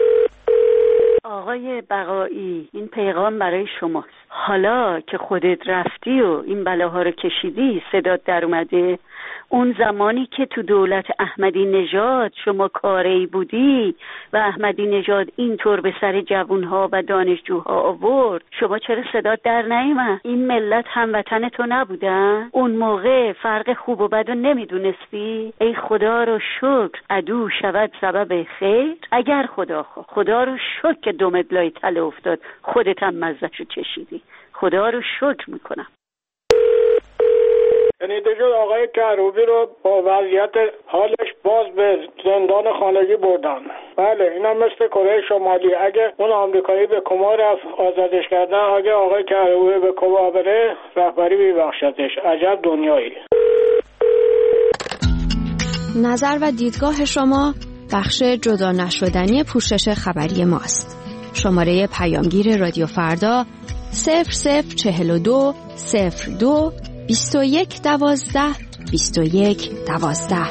P: آقای بقایی، این پیغام برای شماست. حالا که خودت رفتی و این بلاها رو کشیدی، صدات در اومده، اون زمانی که تو دولت احمدی نژاد شما کاری بودی و احمدی نژاد اینطور به سر جوانها و دانشجوها آورد، شما چرا صدات در نیامد؟ این ملت هموطن تو نبودن؟ اون موقع فرق خوب و بد رو نمیدونستی؟ ای خدا رو شکر عدو شود سبب خیر. اگر خدا خواست، خدا رو شکر که دمت لای تله افتاد، خودت هم مزه‌شو چشیدی. خدا رو شکر میکنم.
Q: شنیده شد آقای کروبی رو با وضعیت حالش باز به زندان خانگی بردن. بله اینا مثل کره شمالی، اگه اون آمریکایی به کما رفت آزادش کردن، اگه آقای کروبی به کما بره رهبری میبخشدش. عجب دنیایی.
R: نظر و دیدگاه شما بخش جدا نشدنی پوشش خبری ماست. شماره پیامگیر رادیو فردا صفر صفر چهل و دو صفر دو بیست و یک دوازده بیست و یک دوازده.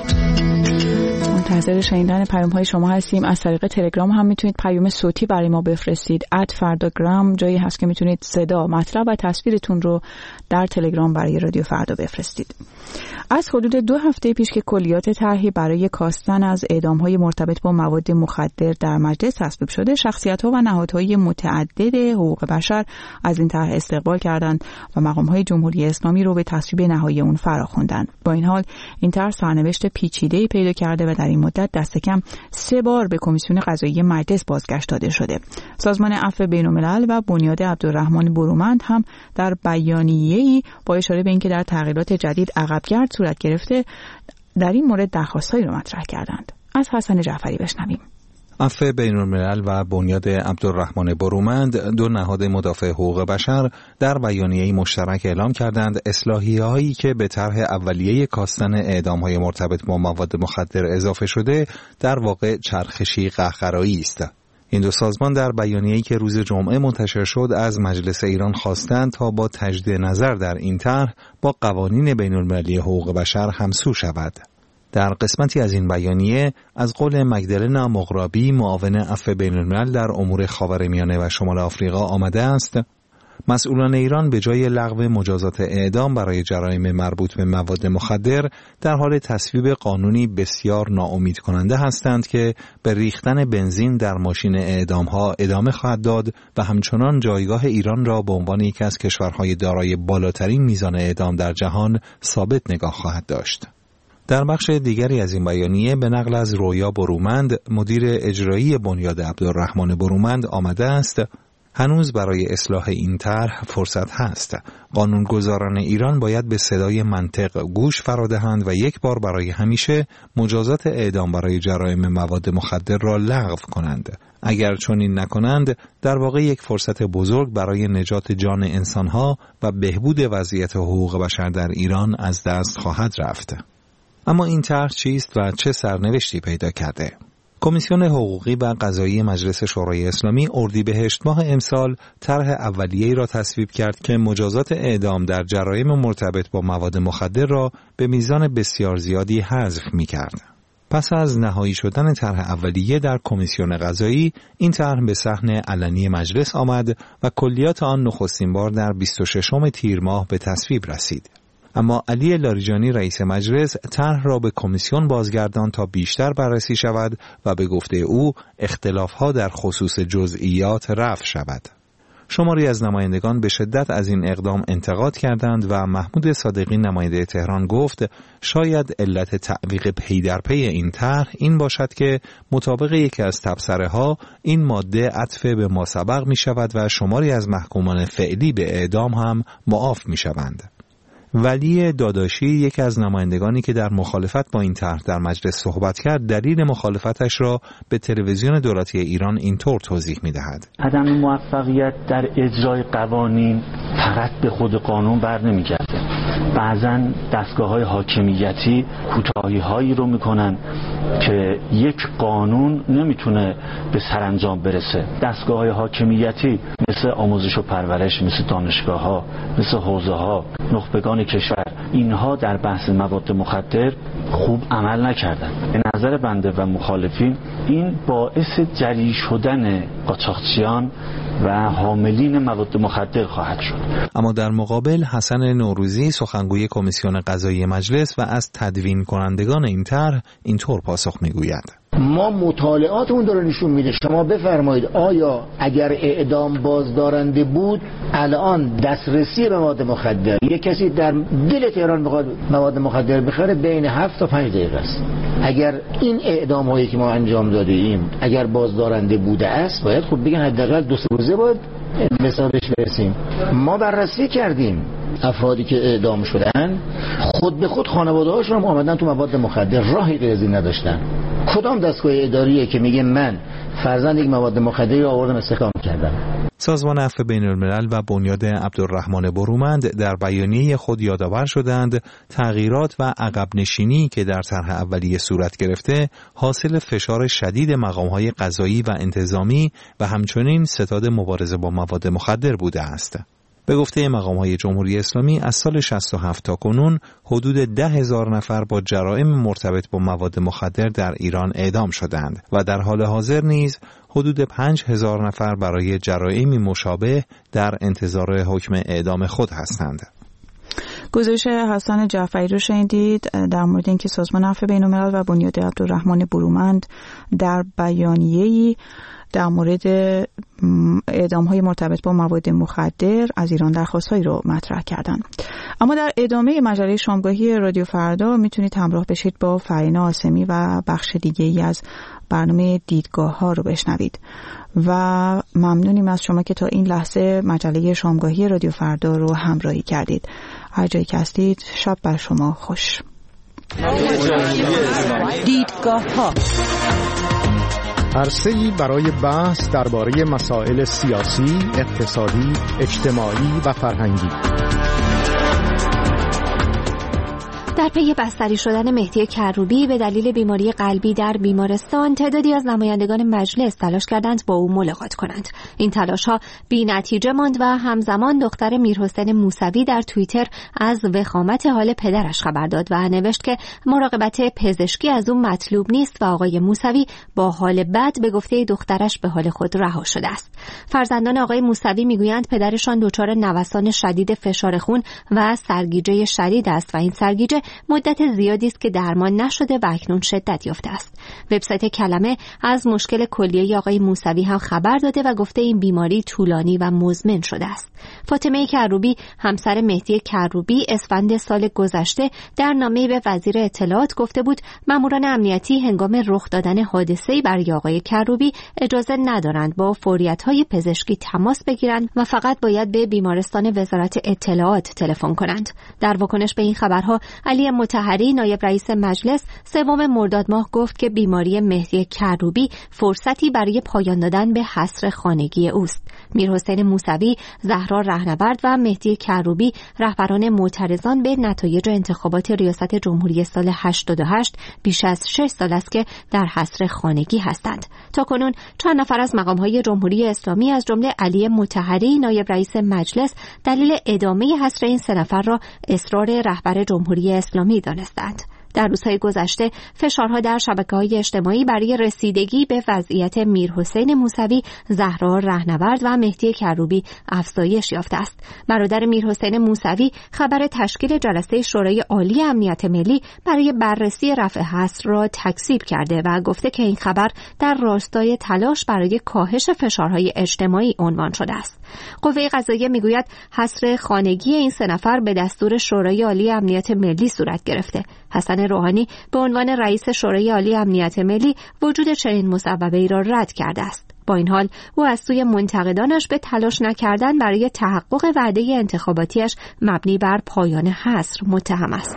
A: منتظر شنیدن پیام های شما هستیم. از طریق تلگرام هم میتونید پیام صوتی برای ما بفرستید. ات فرداگرام جایی هست که میتونید صدا، مطلب و تصویرتون رو در تلگرام برای رادیو فردا بفرستید. از حدود دو هفته پیش که کلیات طرحی برای کاستن از اعدام‌های مرتبط با مواد مخدر در مجلس تصویب شده، شخصیت‌ها و نهادهای متعدد حقوق بشر از این طرح استقبال کردند و مقام‌های جمهوری اسلامی رو به تصویب نهایی اون فراخواندند. با این حال این طرح سرنوشت پیچیده‌ای پیدا کرده و در این مدت دست کم سه بار به کمیسیون قضایی مجلس بازگشت داده شده. سازمان عفو بین‌الملل و بنیاد عبدالرحمن برومند هم در بیانیه‌ای با اشاره به اینکه در تغییرات جدید عقب‌گرد صورت گرفته در این مورد درخواستایی را مطرح کردند. از حسن جعفری بشنویم.
J: عفو بین‌الملل و بنیاد عبدالرحمن برومند، دو نهاد مدافع حقوق بشر، در بیانیه‌ای مشترک اعلام کردند اصلاحیه‌هایی که به طرح اولیه کاستن اعدام‌های مرتبط با مواد مخدر اضافه شده در واقع چرخشی قهقرایی است. این دو سازمان در بیانیه‌ای که روز جمعه منتشر شد از مجلس ایران خواستند تا با تجدید نظر در این طرح با قوانین بین‌المللی حقوق بشر همسو شود. در قسمتی از این بیانیه از قول مگدلنا مغرابی، معاون عفو بین‌الملل در امور خاورمیانه و شمال آفریقا آمده است: مسئولان ایران به جای لغو مجازات اعدام برای جرایم مربوط به مواد مخدر در حال تصویب قانونی بسیار ناامید کننده هستند که به ریختن بنزین در ماشین اعدام‌ها ادامه خواهد داد و همچنان جایگاه ایران را به عنوان یکی از کشورهای دارای بالاترین میزان اعدام در جهان ثابت نگاه خواهد داشت. در بخش دیگری از این بیانیه به نقل از رویا برومند، مدیر اجرایی بنیاد عبدالرحمن برومند آمده است: هنوز برای اصلاح این طرح فرصت هست. قانونگذاران ایران باید به صدای منطق گوش فرا دهند و یک بار برای همیشه مجازات اعدام برای جرایم مواد مخدر را لغو کنند. اگر چنین نکنند، در واقع یک فرصت بزرگ برای نجات جان انسانها و بهبود وضعیت حقوق بشر در ایران از دست خواهد رفت. اما این طرح چیست و چه سرنوشتی پیدا کرده؟ کمیسیون حقوقی و قضایی مجلس شورای اسلامی اردیبهشت ماه امسال طرح اولیه‌ای را تصویب کرد که مجازات اعدام در جرایم مرتبط با مواد مخدر را به میزان بسیار زیادی حذف می‌کرد. پس از نهایی شدن طرح اولیه در کمیسیون قضایی، این طرح به صحن علنی مجلس آمد و کلیات آن نخستین بار در بیست و ششم تیر ماه به تصویب رسید. اما علی لاریجانی رئیس مجلس طرح را به کمیسیون بازگرداند تا بیشتر بررسی شود و به گفته او اختلاف‌ها در خصوص جزئیات رفع شود. شماری از نمایندگان به شدت از این اقدام انتقاد کردند و محمود صادقی نماینده تهران گفت شاید علت تعویق پی در پی این طرح این باشد که مطابق یکی از تبصره‌ها این ماده عطف به ما سبق می شود و شماری از محکومان فعلی به اعدام هم معاف می شوند. ولی داداشی، یکی از نمایندگانی که در مخالفت با این طرح در مجلس صحبت کرد، دلیل مخالفتش را به تلویزیون دولتی ایران اینطور توضیح می‌دهد:
S: عدم موفقیت در اجرای قوانین فقط به خود قانون بر نمی‌گرده. بعضاً دستگاه‌های حاکمیتی کوتاهی‌هایی رو می‌کنن که یک قانون نمیتونه به سرانجام برسه. دستگاه‌های حاکمیتی مثل آموزش و پرورش، مثل دانشگاه‌ها، مثل حوزه‌ها، نخبگان کشور، اینها در بحث مواد مخدر خوب عمل نکردن. به نظر بنده و مخالفین این باعث جری شدن قاچاقچیان و حاملین مواد مخدر خواهد شد.
J: اما در مقابل حسن نوروزی، سخنگوی کمیسیون قضایی مجلس و از تدوین کنندگان این طرح، اینطور پاسخ میگوید:
T: ما مطالعاتمون داره نشون میده، شما بفرمایید آیا اگر اعدام بازدارنده بود الان دسترسی به مواد مخدر، یک کسی در دل تهران میخواد مواد مخدر بخره بین هفت تا پنج دقیقه است. اگر این اعدام هایی که ما انجام داده ایم اگر بازدارنده بوده است، باید خب بگن حداقل دو سه روزه باید حسابش برسیم. ما بررسی کردیم افرادی که اعدام شدن خود به خود خانواده‌هاشون هم آمدن تو مواد مخدر، راهی غیر از این نداشتن. کدام دستگاه اداریه که میگه من فرزند یک مواد مخدری آوردم استخدام کردم؟
J: سازمان عفو بین الملل و بنیاد عبدالرحمن برومند در بیانیه خود یادآور شدند تغییرات و عقب نشینی که در طرح اولیه صورت گرفته حاصل فشار شدید مقام‌های قضایی و انتظامی و همچنین ستاد مبارزه با مواد مخدر بوده است. به گفته مقام‌های جمهوری اسلامی از سال شصت و هفت تا کنون حدود ده هزار نفر با جرائم مرتبط با مواد مخدر در ایران اعدام شدند و در حال حاضر نیز حدود پنج هزار نفر برای جرائمی مشابه در انتظار حکم اعدام خود هستند.
A: گزارش حسن جعفری رو شنیدید در مورد اینکه سازمان عفو بین الملل و بنیاد عبدالرحمن برومند در بیانیه‌ای در مورد اعدام‌های مرتبط با مواد مخدر از ایران درخواست‌هایی رو مطرح کردن. اما در ادامه مجله شامگاهی رادیو فردا میتونید همراه بشید با فرین آسمی و بخش دیگه‌ای از برنامه دیدگاه‌ها رو بشنوید و ممنونیم از شما که تا این لحظه مجله شامگاهی رادیو فردا رو همراهی کردید. هر جایی که هستید شب بر شما خوش.
B: دیدگاه‌ها
U: عرصه‌ای برای بحث درباره مسائل سیاسی، اقتصادی، اجتماعی و فرهنگی.
R: در پی بستری شدن مهدی کروبی به دلیل بیماری قلبی در بیمارستان، تعدادی از نمایندگان مجلس تلاش کردند با او ملاقات کنند. این تلاش‌ها بی‌نتیجه ماند و همزمان دختر میرحسین موسوی در توییتر از وخامت حال پدرش خبر داد و نوشت که مراقبت پزشکی از او مطلوب نیست و آقای موسوی با حال بد به گفته دخترش به حال خود رها شده است. فرزندان آقای موسوی میگویند پدرشان دچار نوسان شدید فشار خون و سرگیجه شدید است و این سرگیجه مدت زیادی است که درمان نشده و اکنون شدت یافته است. وبسایت کلمه از مشکل کلیه آقای موسوی هم خبر داده و گفته این بیماری طولانی و مزمن شده است. فاطمه کروبی همسر مهدی کروبی اسفند سال گذشته در نامه‌ای به وزیر اطلاعات گفته بود ماموران امنیتی هنگام رخ دادن حادثه‌ای برای آقای کروبی اجازه ندارند با فوریت‌های پزشکی تماس بگیرند و فقط باید به بیمارستان وزارت اطلاعات تلفن کنند. در واکنش به این خبرها علی مطهری نایب رئیس مجلس سوم مرداد ماه گفت که بیماری مهدی کروبی فرصتی برای پایان دادن به حصر خانگی اوست. میرحسین موسوی، زهرا رهنورد و مهدی کروبی رهبران معترضان به نتایج انتخابات ریاست جمهوری سال هشتاد و هشت بیش از شش سال است که در حصر خانگی هستند. تا کنون چند نفر از مقام‌های جمهوری اسلامی از جمله علی مطهری نایب رئیس مجلس دلیل ادامه حصر این سه نفر را اصرار رهبر جمهوری اسلامی دانستند. در روزهای گذشته فشارها در شبکه‌های اجتماعی برای رسیدگی به وضعیت میرحسین موسوی، زهرا رهنورد و مهدی کروبی افزایش یافته است. برادر میرحسین موسوی خبر تشکیل جلسه شورای عالی امنیت ملی برای بررسی رفع حصر را تکذیب کرده و گفته که این خبر در راستای تلاش برای کاهش فشارهای اجتماعی عنوان شده است. قوه قضاییه میگوید حصر خانگی این سه نفر به دستور شورای عالی امنیت ملی صورت گرفته. حسن روحانی به عنوان رئیس شورای عالی امنیت ملی وجود چنین مصوبه‌ای را رد کرده است. با این حال او از سوی منتقدانش به تلاش نکردن برای تحقق وعده انتخاباتیش مبنی بر پایان حصر متهم است.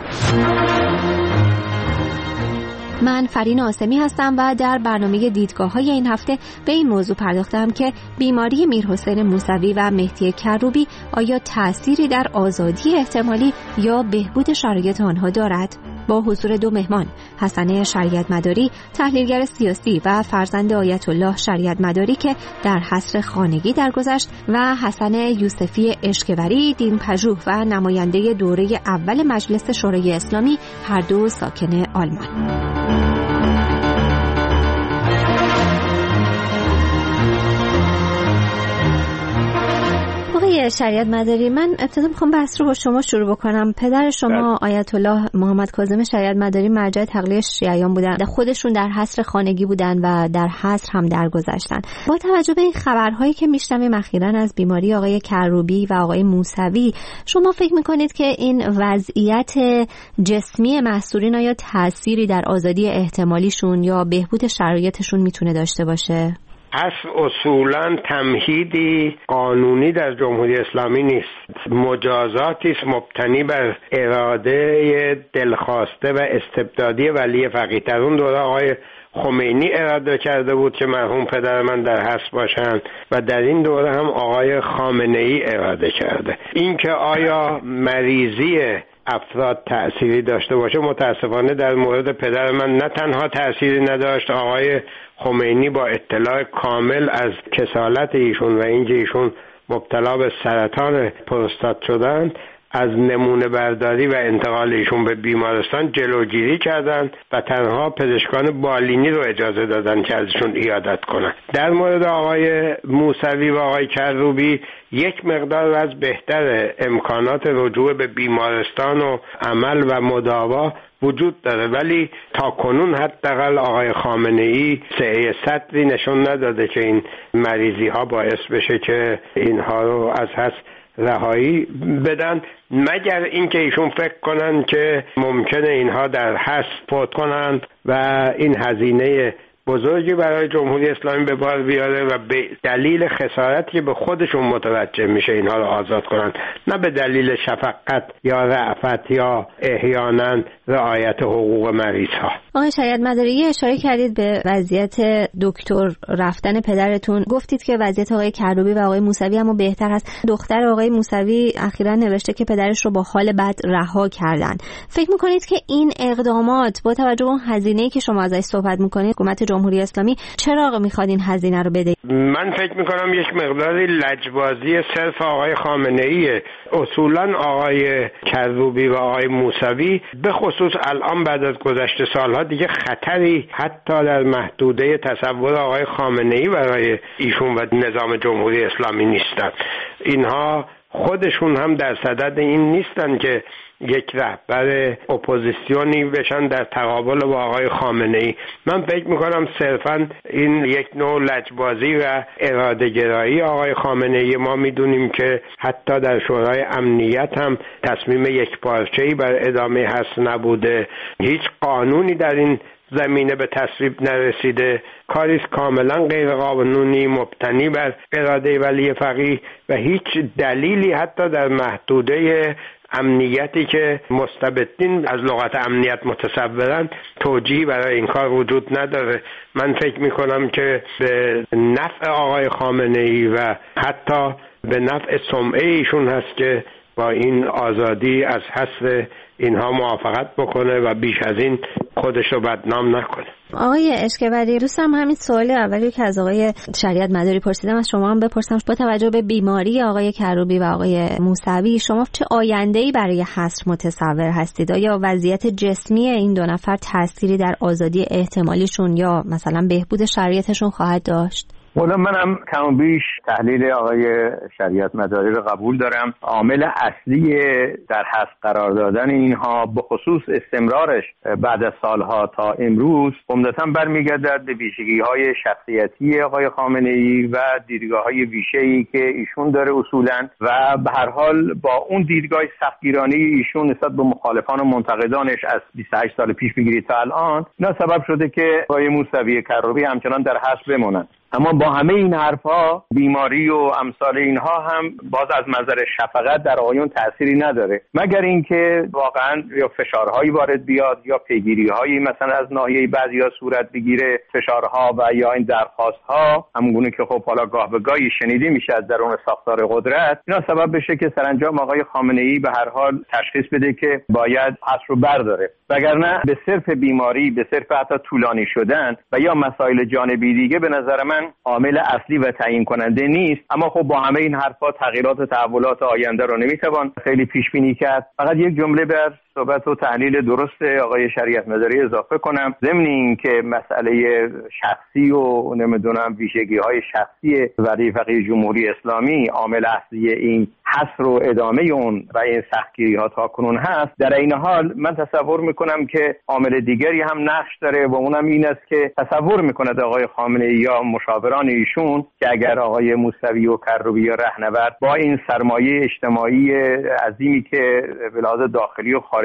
R: من فرین آسمی هستم و در برنامه دیدگاه‌های این هفته به این موضوع پرداختم که بیماری میرحسین موسوی و مهدی کروبی آیا تأثیری در آزادی احتمالی یا بهبود شرایط آنها دارد؟ با حضور دو مهمان، حسن شریعت مداری، تحلیلگر سیاسی و فرزند آیت الله شریعت مداری که در حصر خانگی درگذشت و حسن یوسفی اشکوری، دین پژوه و نماینده دوره اول مجلس شورای اسلامی، هر دو ساکن آلمان. آقای شریعت مداری، من ابتدا میخوام بحث رو با شما شروع بکنم. پدر شما آیت الله محمد کاظم شریعت مداری مرجع تقلیه شیعیان بودن، خودشون در حصر خانگی بودن و در حصر هم درگذشتن. با توجه به این خبرهایی که میشنویم اخیراً از بیماری آقای کروبی و آقای موسوی، شما فکر میکنید که این وضعیت جسمی محصورین آیا تأثیری در آزادی احتمالیشون یا بهبود شرایطشون میتونه داشته باشه؟
C: اصل اصولا تمهیدی قانونی در جمهوری اسلامی نیست، مجازاتی است مبتنی بر اراده دلخواسته و استبدادی ولی فقیه. در اون دوره آقای خمینی اراده کرده بود که مرحوم پدر من در حبس باشند و در این دوره هم آقای خامنه‌ای اراده کرده. این که آیا مریضی افراد تأثیری داشته باشه، متاسفانه در مورد پدر من نه تنها تأثیری نداشت، آقای خمینی با اطلاع کامل از کسالت ایشون و اینکه ایشون مبتلا به سرطان پروستات شدند از نمونه برداری و انتقال ایشون به بیمارستان جلوگیری کردند و تنها پزشکان بالینی رو اجازه دادن که ازشون عیادت کنن. در مورد آقای موسوی و آقای کروبی یک مقدار از بهتر امکانات رجوع به بیمارستان و عمل و مداوا وجود داره، ولی تا کنون حداقل آقای خامنه‌ای سعی سطری نشون نداده که این مریضی ها باعث بشه که اینها رو از حبس رهایی بدن، مگر اینکه ایشون فکر کنن که ممکنه اینها در حبس فوت کنند و این هزینه بزرگی برای جمهوری اسلامی به بار بیاره و به دلیل خسارتی که به خودشون متوجه میشه اینها رو آزاد کنند، نه به دلیل شفقت یا رأفت یا احیانا رعایت حقوق مریض ها.
R: آقای شریعت مداری اشاره کردید به وضعیت دکتر رفتن پدرتون، گفتید که وضعیت آقای کروبی و آقای موسوی هم بهتر هست. دختر آقای موسوی اخیراً نوشته که پدرش رو با حال بد رها کردن. فکر میکنید که این اقدامات با توجه به اون هزینه‌ای که شما ازش صحبت میکنید حکومت جمهوری اسلامی چرا میخواد این هزینه رو بده؟
C: من فکر میکنم یک مقداری لجبازی صرف آقای خامنه‌ایه. اصولا آقای کروبی و آقای موسوی به خصوص الان بعد از گذشته سالها دیگه خطری حتی در محدوده تصور آقای خامنه‌ای برای ایشون و نظام جمهوری اسلامی نیستن. اینها خودشون هم در صدد این نیستن که یک رهبر اپوزیسیونی بشن در تقابل با آقای خامنه‌ای. من فکر میکنم صرفا این یک نوع لجبازی و اراده گرایی آقای خامنه‌ای. ما میدونیم که حتی در شورای امنیت هم تصمیم یک پارچه‌ای بر ادامه حبس نبوده، هیچ قانونی در این زمینه به تصویب نرسیده، کاریست کاملا غیر قانونی مبتنی بر اراده ولی فقیه و هیچ دلیلی حتی در محدوده امنیتی که مستبدین از لغت امنیت متصورن توجیهی برای این کار وجود نداره. من فکر میکنم که به نفع آقای خامنه‌ای و حتی به نفع سمعه ایشون هست که با این آزادی از حبس اینها موافقت بکنه و بیش از این خودش رو بدنام نکنه.
R: آقای اشکبری، دوستم همین سوال اولی که از آقای شریعت مداری پرسیدم از شما هم بپرسم. با توجه به بیماری آقای کروبی و آقای موسوی شما چه آینده‌ای برای حبس متصور هستید؟ آیا وضعیت جسمی این دو نفر تأثیری در آزادی احتمالیشون یا مثلا بهبود شرایطشون خواهد داشت؟
D: والا منم کم بیش تحلیل آقای شریعت مداری رو قبول دارم. عامل اصلی در حبس قرار دادن اینها به خصوص استمرارش بعد از سالها تا امروز عمدتاً برمیگردد به ویژگی‌های شخصیتی آقای خامنه‌ای و دیدگاه‌های ویژه‌ای که ایشون داره اصولاً و به هر حال با اون دیدگاه سختگیرانه ایشون نسبت به مخالفان و منتقدانش از بیست و هشت سال پیش بگیرید تا الان، اینا سبب شده که آقای موسوی کروبی همچنان در حبس بمونن. اما با همه این حرفها بیماری و امثال اینها هم باز از منظر شفقت در آقایون تأثیری نداره، مگر اینکه واقعا یا فشارهایی وارد بیاد یا پیگیری‌هایی مثلا از ناحیه بعضیا صورت بگیره، فشارها و یا این درخواست‌ها همونگونه که خب حالا گاه به گاهی شنیده میشه از درون ساختار قدرت، اینا سبب بشه که سرانجام آقای خامنه‌ای به هر حال تشخیص بده که باید حبس رو برداره، وگرنه به صرف بیماری، به صرف حتی طولانی شدن و یا مسائل جانبی دیگه به نظر من عامل اصلی و تعیین کننده نیست. اما خب با همه این حرفا تغییرات و تحولات آینده رو نمیتوان خیلی پیش بینی کرد. فقط یک جمله بر صحبت و تحلیل درست آقای شریعت مداری اضافه کنم، ضمن این که مسئله شخصی و نمیدونم ویژگی‌های شخصی ولی فقیه جمهوری اسلامی عامل اصلی این حصر و ادامه اون و این سختگیری‌ها تا کنون هست، در این حال من تصور میکنم که عامل دیگری هم نقش داره و اونم این است که تصور میکند آقای خامنه‌ای یا مشاوران ایشون که اگر آقای موسوی و کروبی یا رهنورد با این سرمایه اجتماعی عظیمی که به لحاظ داخلی و خارجی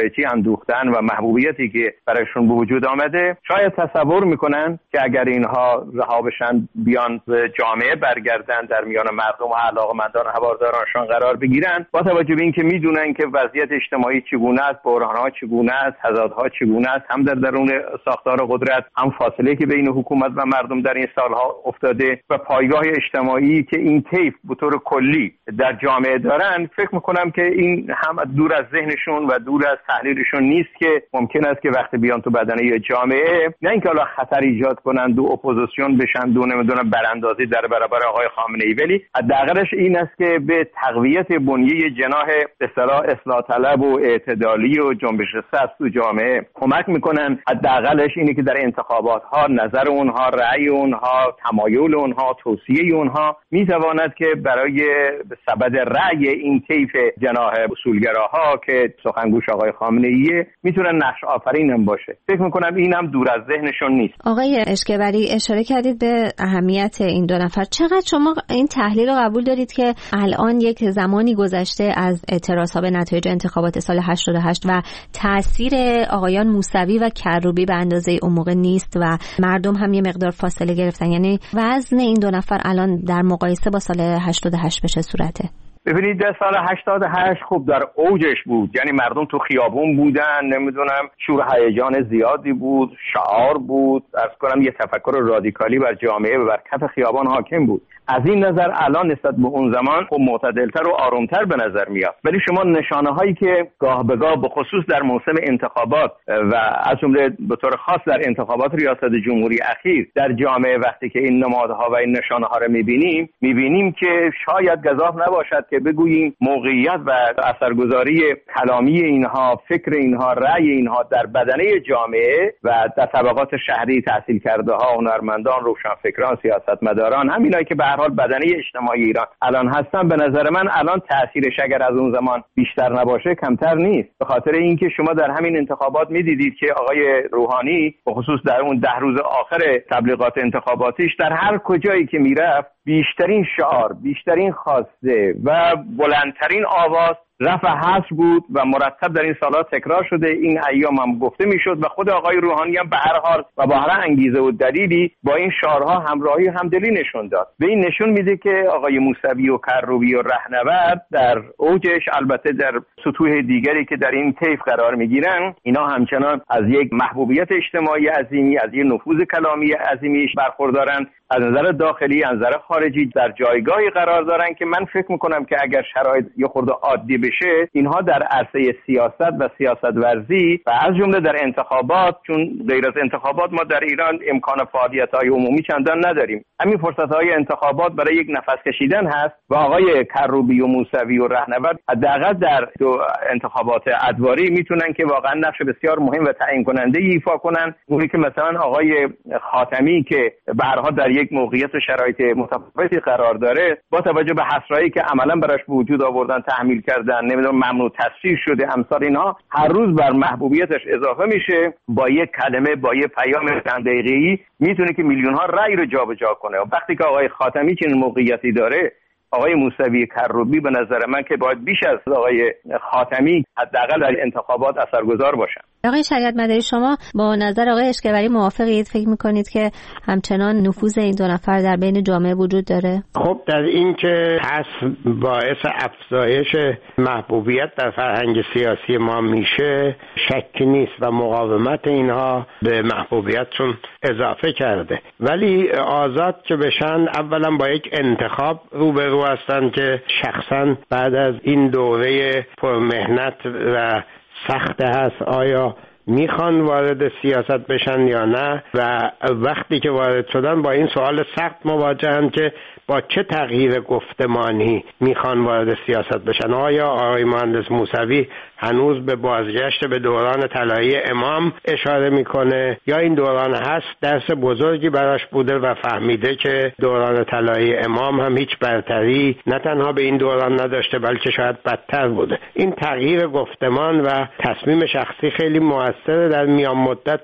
H: خارجی اندوختن و محبوبیتی که برایشون به وجود آمده، شاید تصور میکنن که اگر اینها رها بشن بیان به جامعه برگردن، در میان مردم و علاقه‌مندان و هوادارانشان قرار بگیرن، با توجه به اینکه میدونن که وضعیت اجتماعی چگونه است، بحران‌ها چگونه است، تضادها چگونه است، هم در درون ساختار قدرت، هم فاصله که بین حکومت و مردم در این سالها افتاده و پایگاه اجتماعی که این طیف به طور کلی در جامعه دارن، فکر میکنم که این هم دور از ذهنشون و دور از تحلیلشون نیست که ممکن است که وقتی بیان تو بدنه جامعه، نه اینکه حالا خطر ایجاد کنن، دو اپوزیسیون بشن، دو نمیدونم براندازی در برابر آقای خامنه‌ای، ولی حداقلش این است که به تقویت بنیه جناح به اصطلاح اصلاح طلب و اعتدالی و جنبش سبز تو جامعه کمک میکنن. حداقلش اینه که در انتخابات ها نظر اونها، رأی اونها، تمایل اونها، توصیه اونها میتواند که برای سبد رأی این طیف جناح اصولگراها که سخنگوش آقای خامنه‌ای میتونه نقش آفرین هم باشه. فکر میکنم اینم دور از ذهنشون نیست.
R: آقای اشکبری، اشاره کردید به اهمیت این دو نفر. چقدر شما این تحلیل رو قبول دارید که الان یک زمانی گذشته از اعتراضها به نتایج انتخابات سال هشتاد و هشت و تاثیر آقایان موسوی و کروبی به اندازه اون موقع نیست و مردم هم یه مقدار فاصله گرفتن؟ یعنی وزن این دو نفر الان در مقایسه با سال هشتاد و هشت به چه صورته؟
H: ببینید در سال هشتاد و هشت خب در اوجش بود، یعنی مردم تو خیابون بودن، نمیدونم شور هیجان زیادی بود، شعار بود، عرض کنم یه تفکر رادیکالی بر جامعه و بر کف خیابان حاکم بود. از این نظر الان نسبت به اون زمان خب معتدلتر و آرومتر به نظر میاد، ولی شما نشانه هایی که گاه به گاه به خصوص در موسم انتخابات و از جمله به طور خاص در انتخابات ریاست جمهوری اخیر در جامعه وقتی که این نمادها و این نشانه ها رو میبینیم میبینیم که شاید گزاف نباشد که بگوییم موقعیت و اثرگذاری کلامی اینها، فکر اینها، رأی اینها در بدنه جامعه و در طبقات شهری، تحصیل کرده ها، هنرمندان، روشنفکران، سیاستمداران، همینایی که به هر حال بدنه اجتماعی ایران الان هستن، به نظر من الان تأثیرش اگر از اون زمان بیشتر نباشه کمتر نیست. به خاطر اینکه شما در همین انتخابات میدیدید که آقای روحانی به خصوص در اون ده روز آخر تبلیغات انتخاباتیش در هر کجایی که میرفت بیشترین شعار، بیشترین خواسته و بلندترین آواز رفع حصر بود و مرتب در این سالها تکرار شده. این ایام هم گفته میشد و خود آقای روحانی هم به هر حال و با هر انگیزه و دلیلی با این شعارها همراهی و همدلی نشون داد. و این نشون میده که آقای موسوی و کروبی و رهنورد در اوجش، البته در سطوح دیگری که در این طیف قرار میگیرن، اینا همچنان از یک محبوبیت اجتماعی عظیمی، از یک نفوذ کلامی عظیمی برخوردارن، از نظر داخلی، از نظر خارجی در جایگاهی قرار دارن که من فکر میکنم که اگر شرایط یه خورده عادی بشه، اینها در عرصه سیاست و سیاست ورزی و از جمله در انتخابات، چون غیر از انتخابات ما در ایران امکان فعالیت‌های عمومی چندان نداریم، همین فرصت‌های انتخابات برای یک نفس کشیدن هست و آقای کروبی و موسوی و رهنورد حداقل در دو انتخابات ادواری میتونن که واقعا نقش بسیار مهم و تعیین کننده ایفا کنن. اونی که مثلا آقای خاتمی که به هر حال در یک موقعیت و شرایط متفاوتی قرار داره، با توجه به حسرایی که عملاً براش به وجود آوردن، تحمیل کردن، نمیدونم ممنوع تصفیه شده، امثال اینها، هر روز بر محبوبیتش اضافه میشه. با یک کلمه، با یک پیام چند دقیقه‌ای میتونه که میلیون ها رأی رو جابجا کنه. و وقتی که آقای خاتمی چنین موقعیتی داره، آقای موسوی کروبی به نظر من که باید بیش از آقای خاتمی حداقل در انتخابات اثرگذار باشن.
R: آقای شریعت مداری، شما با نظر آقای اشکبری موافقید؟ فکر میکنید که همچنان نفوذ این دو نفر در بین جامعه وجود داره؟
C: خب در این که پس باعث افزایش محبوبیت در فرهنگ سیاسی ما میشه شکی نیست و مقاومت اینها به محبوبیتشون اضافه کرده، ولی آزاد که بشن اولا با یک انتخاب روبرو هستن که شخصا بعد از این دوره پرمهنت و سخت هست آیا میخوان وارد سیاست بشن یا نه، و وقتی که وارد شدن با این سوال سخت مواجهن که با چه تغییر گفتمانی میخوان وارد سیاست بشن. آیا آقای مهندس موسوی هنوز به بازگشت به دوران طلایی امام اشاره میکنه یا این دوران هست درس بزرگی براش بوده و فهمیده که دوران طلایی امام هم هیچ برتری نه تنها به این دوران نداشته بلکه شاید بدتر بوده. این تغییر گفتمان و تصمیم شخصی خیلی موثره در میان مدت که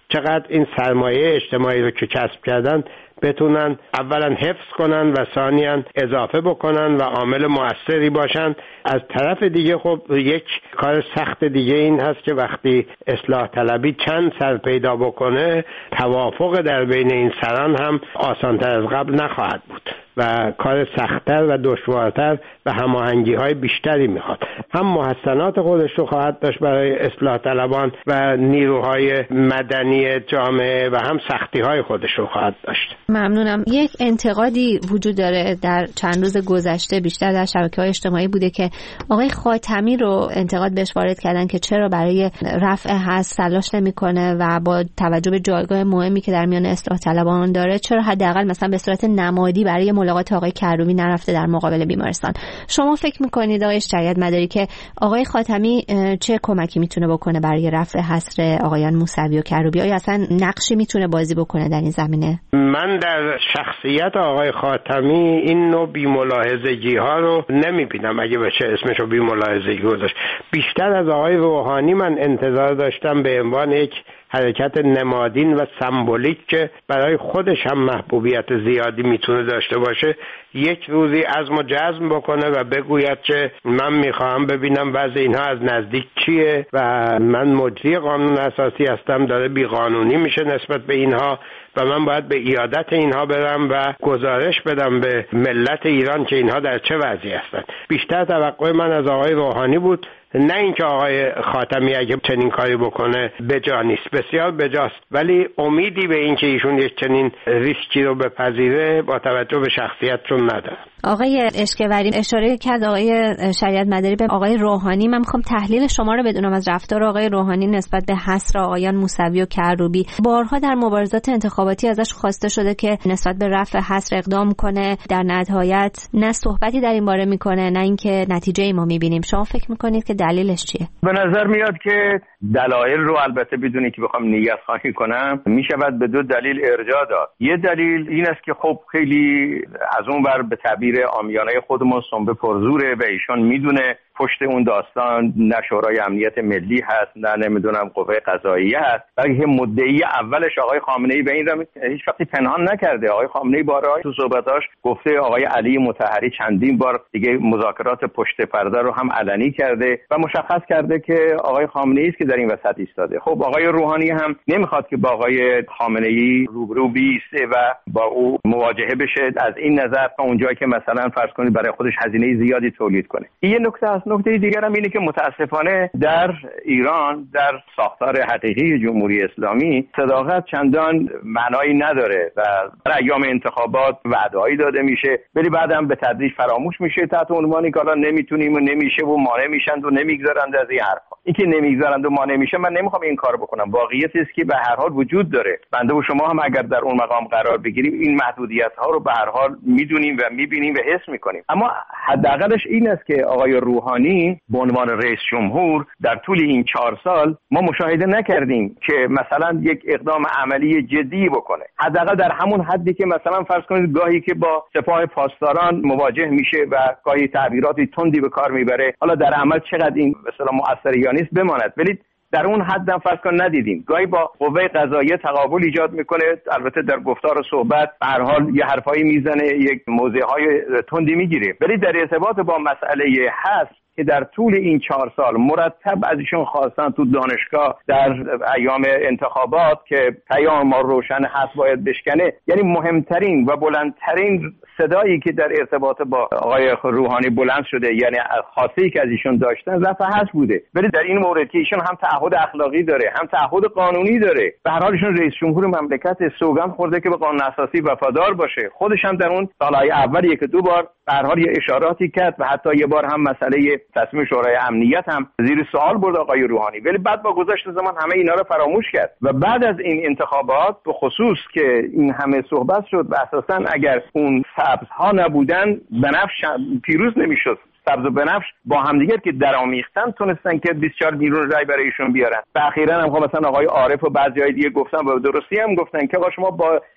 C: چقدر این سرمایه اجتماعی رو که کسب کردن بتونن اولا حفظ کنن و ثانیاً اضافه بکنن و عامل مؤثری باشن. از طرف دیگه خب یک کار سخت دیگه این هست که وقتی اصلاح طلبی چند سر پیدا بکنه، توافق در بین این سران هم آسانتر از قبل نخواهد بود و کار سخت‌تر و دشوارتر و هماهنگی‌های بیشتری میخواد. هم محسنات خودش رو خواهد داشت برای اصلاح طلبان و نیروهای مدنی جامعه و هم سختی‌های خودش رو خواهد داشت.
R: ممنونم. یک انتقادی وجود داره در چند روز گذشته بیشتر در شبکه‌های اجتماعی بوده که آقای خاتمی رو انتقاد بهش وارد کردن که چرا برای رفع حظر تلاش نمی‌کنه و با توجه به جایگاه مهمی که در میان اصلاح طلبان داره چرا حداقل مثلا به صورت نمادی برای ملاقات آقای کروبی نرفته در مقابل بیمارستان. شما فکر می‌کنید آقای شریعت مداری که آقای خاتمی چه کمکی میتونه بکنه برای رفع حصر آقایان موسوی و کروبی؟ آیا اصلا نقشی میتونه بازی بکنه در این زمینه؟
C: من در شخصیت آقای خاتمی این نوع بی‌ملاحظگی ها رو نمیبینم، اگه بشه اسمش رو بی‌ملاحظگی گذاشت. بیشتر از آقای روحانی من انتظار داشتم به عنوان یک حرکت نمادین و سمبولیک که برای خودش هم محبوبیت زیادی میتونه داشته باشه، یک روزی عزم و جزم بکنه و بگوید که من میخواهم ببینم وضع اینها از نزدیک چیه و من مجری قانون اساسی هستم، داره بیقانونی میشه نسبت به اینها و من باید به ایادت اینها برم و گزارش بدم به ملت ایران که اینها در چه وضعی هستن. بیشتر توقع من از آقای روحانی بود، نه اینکه آقای خاتمی اگه چنین کاری بکنه بجا نیست، بسیار بجاست، ولی امیدی به اینکه ایشون یک چنین ریسکی رو بپذیره با توجه به شخصیتشون نداره.
R: آقای اشکوری اشاره کرد آقای شریعت مداری به آقای روحانی. من میخوام تحلیل شما رو بدونم از رفتار آقای روحانی نسبت به حصر آقایان موسوی و کروبی. بارها در مبارزات انتخاباتی ازش خواسته شده که نسبت به رفع حصر اقدام کنه، در نهایت نه صحبتی در این باره میکنه نه اینکه نتیجه ای ما میبینیم. شما فکر میکنید که دلیلش چیه؟
H: به نظر میاد که دلایل رو البته بدونی که بخوام نیت خواهی کنم میشود به دو دلیل ارجاع داد. یه دلیل این است که خب خیلی از اون ور به تعبیر عامیانه خودمون سنبه پرزوره و ایشون میدونه پشت اون داستان نه شورای امنیت ملی هست نه نمیدونم قوه قضاییه هست، بلکه مدعی اولش آقای خامنه‌ای به این رو هیچ وقتی پنهان نکرده. آقای خامنه‌ای بارها تو صحبتاش گفته، آقای علی مطهری چندین بار دیگه مذاکرات پشت پرده رو هم علنی کرده و مشخص کرده که آقای خامنه‌ای است که در این وسط ایستاده. خب آقای روحانی هم نمیخواد که با آقای خامنه‌ای روبرو بیسته و با او مواجهه بشه از این نظر تا اونجایی که مثلا فرض کنید برای خودش هزینه زیادی تولید کنه. این نکته است. نکته دیگر هم اینه که متاسفانه در ایران در ساختار حقیقی جمهوری اسلامی صداقت چندان معنایی نداره و در ایام انتخابات وعده‌ای داده میشه ولی بعدم به تدریج فراموش میشه تحت عنوانی که الان نمیتونیم و نمیشه و مانع میشند و نمیگذارند از این حرفا. این که نمیگذارند و مانع میشه من نمیخوام این کارو بکنم. واقعیت است که به هر حال وجود داره. بنده و شما هم اگر در اون مقام قرار بگیریم این محدودیت ها رو به هر حال میدونیم و میبینیم و حس میکنیم. اما حداقلش این است که آقای روحانی به عنوان رئیس جمهور در طول این چهار سال ما مشاهده نکردیم که مثلا یک اقدام عملی جدی بکنه. حداقل در همون حدی که مثلا فرض کنید گاهی که با سپاه پاسداران مواجه میشه و گاهی تعبیراتی تندی به کار میبره، حالا در عمل چقدر این مثلا مؤثر یا نیست بماند، ولی در اون حد هم فرض کن ندیدیم. گاهی با قوه قضاییه تقابل ایجاد میکنه، البته در گفتار و صحبت به هر حال یه حرفایی میزنه، یک موضع‌های تندی میگیره، ولی در ارتباط با مسئله حذف که در طول این چهار سال مرتب از ایشون خواستن تو دانشگاه در ایام انتخابات که پیام ما روشن هست باید بشکنه، یعنی مهمترین و بلندترین صدایی که در ارتباط با آقای روحانی بلند شده، یعنی خاصه‌ای که از ایشون داشتن رفع حذف بوده. ولی در این مورد که ایشون هم تعهد اخلاقی داره هم تعهد قانونی داره، به هر حال ایشون رئیس جمهور مملکت، سوگند خورده که به قانون اساسی وفادار باشه. خودش هم در اون سالهای اول یک دو بار به هر حال یه اشاراتی کرد و حتی یه بار هم مسئله تصمیم شورای امنیت هم زیر سوال برد آقای روحانی، ولی بعد با گذشت زمان همه اینا رو فراموش کرد و بعد از این انتخابات به خصوص که این همه صحبت شد و اساسا اگر اون سبزها نبودن بنفش پیروز نمیشد. سبز و بنفش با همدیگر که درآمیختن تونستن که بیست و چهار میلیون رای برایشون بیارن. و اخیراً هم مثلا آقای عارف و بعضیای دیگه گفتن و درستی هم گفتن که آقا شما با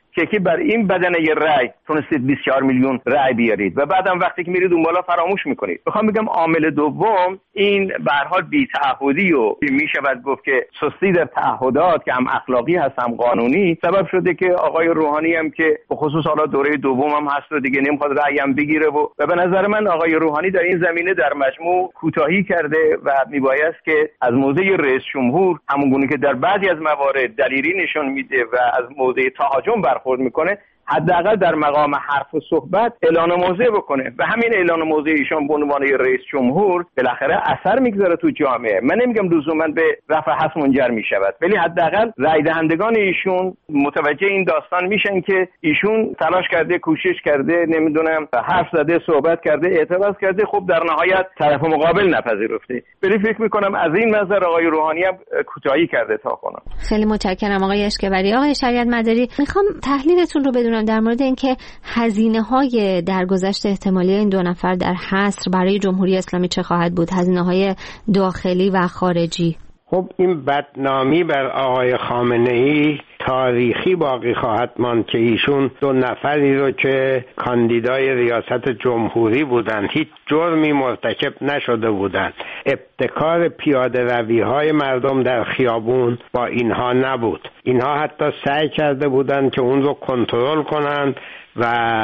H: که که بر این بدنه رأی تونستید بیست و چهار میلیون رأی بیارید و بعدم وقتی که میرید اون بالا فراموش میکنید. میخوام بگم عامل دوم این به هر حال بی‌تعهدی و میشود گفت که سستی در تعهدات که هم اخلاقی هست هم قانونی سبب شده که آقای روحانی هم که به خصوص حالا دوره دوم هم هست و دیگه نمیخواد رأی هم بگیره و, و به نظر من آقای روحانی در این زمینه در مجموع کوتاهی کرده و میبایست که از موضع رئیس جمهور همون گونه که در بعضی از موارد دلیری نشون میده و از موضع تهاجم برخورد میکنه حداقل در مقام حرف و صحبت اعلان موضع بکنه و همین اعلان موضع ایشان به عنوان رئیس جمهور بالاخره اثر میگذاره تو جامعه. من نمیگم لزوما به رفع حس منجر میشود ولی حداقل رای دهندگان ایشون متوجه این داستان میشن که ایشون تلاش کرده، کوشش کرده، نمیدونم حرف زده، صحبت کرده، اعتراض کرده، خب در نهایت طرف مقابل نپذیرفته. ولی فکر میکنم از این نظر آقای روحانی هم کوتاهی کرده تا کنون.
R: خیلی متشکرم آقای اشکبری. آقای شریعت مداری میخوام تحلیلتون رو بدونم در مورد اینکه هزینه‌های درگذشت احتمالی این دو نفر در حصر برای جمهوری اسلامی چه خواهد بود؟ هزینه‌های داخلی و خارجی.
C: خب این بدنامی بر آقای خامنه‌ای تاریخی باقی خواهد ماند که ایشون دو نفری رو که کاندیدای ریاست جمهوری بودند، هیچ جرمی مرتکب نشده بودند، ابتکار پیاده روی های مردم در خیابون با اینها نبود. اینها حتی سعی کرده بودند که اون رو کنترل کنند و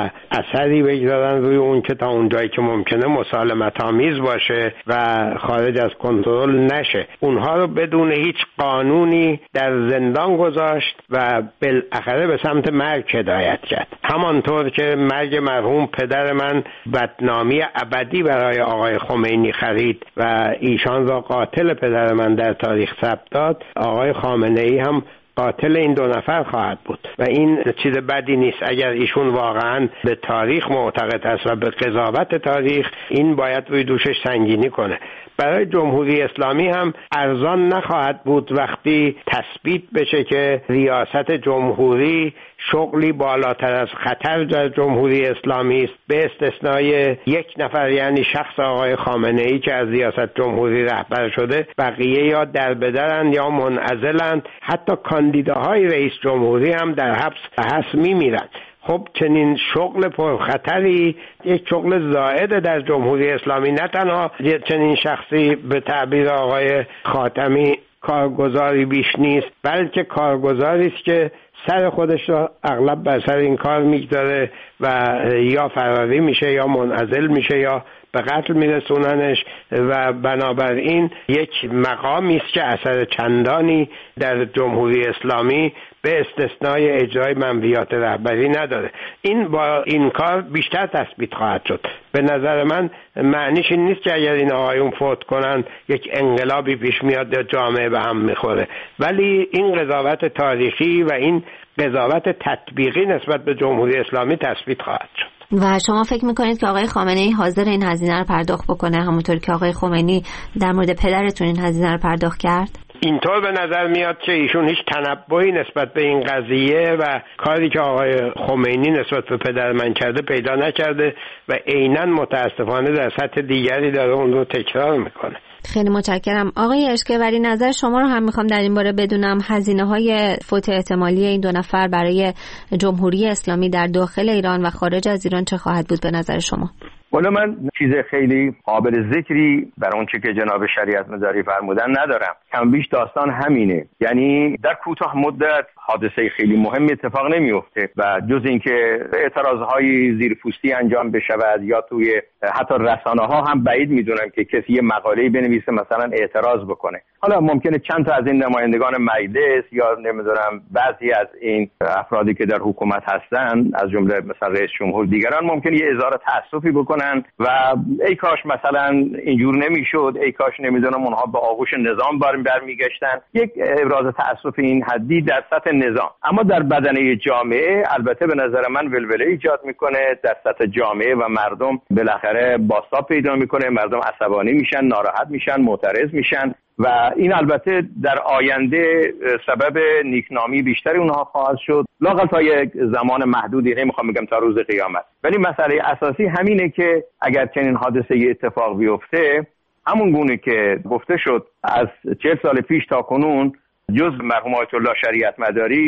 C: اثری بگذارن روی اون که تا اونجایی که ممکنه مسالمت آمیز باشه و خارج از کنترل نشه. اونها رو بدون هیچ قانونی در زندان گذاشت و بالاخره به سمت مرگ هدایت کرد. همانطور که مرگ مرحوم پدر من بدنامی ابدی برای آقای خمینی خرید و ایشان را قاتل پدر من در تاریخ ثبت داد، آقای خامنه‌ای هم قاتل این دو نفر خواهد بود و این چیز بدی نیست. اگر ایشون واقعا به تاریخ معتقد است و به قضاوت تاریخ، این باید روی دوشش سنگینی کنه. برای جمهوری اسلامی هم ارزان نخواهد بود وقتی تثبیت بشه که ریاست جمهوری شغلی بالاتر از خطر در جمهوری اسلامی است، به استثنای یک نفر یعنی شخص آقای خامنه‌ای که از ریاست جمهوری رهبر شده. بقیه یا دربدرند یا منعزلند، حتی کاندیداهای رئیس جمهوری هم در حبس حبس میمیرند. خب چنین شغل پرخطری یک شغل زائد در جمهوری اسلامی، نه تنها چنین شخصی به تعبیر آقای خاتمی کارگزاری بیش نیست، بلکه کارگزاری است که سر خودش را اغلب بر سر این کار میگذاره و یا فراری میشه یا منعزل میشه یا به قتل میرسوننش و بنابراین یک مقامی است که اثر چندانی در جمهوری اسلامی به استثنای اجرای منویات رهبری نداره. این با این کار بیشتر تثبیت خواهد شد. به نظر من معنیش این نیست که اگر این آقایون فوت کنن یک انقلابی پیش میاد یا جامعه به هم میخوره، ولی این قضاوت تاریخی و این قضاوت تطبیقی نسبت به جمهوری اسلامی تثبیت خواهد شد.
R: و شما فکر میکنید که آقای خامنه‌ای حاضر این هزینه رو پرداخت بکنه همونطور که آقای خمینی در مورد پدرتون این هزینه رو پرداخت کرد؟
C: اینطور به نظر میاد که ایشون هیچ تنبهی نسبت به این قضیه و کاری که آقای خمینی نسبت به پدر من کرده پیدا نکرده و عیناً متاسفانه در سطح دیگری داره اون رو تکرار میکنه.
R: خیلی متشکرم. آقای اشکبری، نظر شما رو هم میخوام در این باره بدونم. هزینه های فوت احتمالی این دو نفر برای جمهوری اسلامی در داخل ایران و خارج از ایران چه خواهد بود به نظر شما؟
H: والا من چیز خیلی قابل ذکری برای اون چه که جناب شریعت مداری فرمودن ندارم. کم بیش داستان همینه، یعنی در کوتاه مدت حادثه خیلی مهم اتفاق نمیفته و جز اینکه اعتراضهای زیرپوستی انجام بشود یا توی حتی رسانه ها هم بعید میدونم که کسی یه مقاله‌ای بنویسه مثلا اعتراض بکنه. حالا ممکنه چند تا از این نمایندگان مجلس یا نمیدونم بعضی از این افرادی که در حکومت هستن از جمله مثلا رئیس جمهور دیگران ممکنه یه اظهار تأسفی بکنن و ای کاش مثلا اینجور نمیشد، ای کاش نمیدونم اونها به آغوش نظام برمیگشتن، یک ابراز تأسف این حدی در سطح نظام. اما در بدنه جامعه البته به نظر من ولوله ایجاد میکنه، در سطح جامعه و مردم بالاخره بازتاب پیدا میکنه، مردم عصبانی میشن، ناراحت میشن، معترض میشن و این البته در آینده سبب نیکنامی بیشتری اونها خواهد شد، لااقل تا یک زمان محدودی، نمیخوام بگم تا روز قیامت. ولی مسئله اساسی همینه که اگر چنین حادثه اتفاق بیفته، همون گونه که گفته شد از چهل سال پیش تا کنون جز مرحوم آیت الله شریعت مداری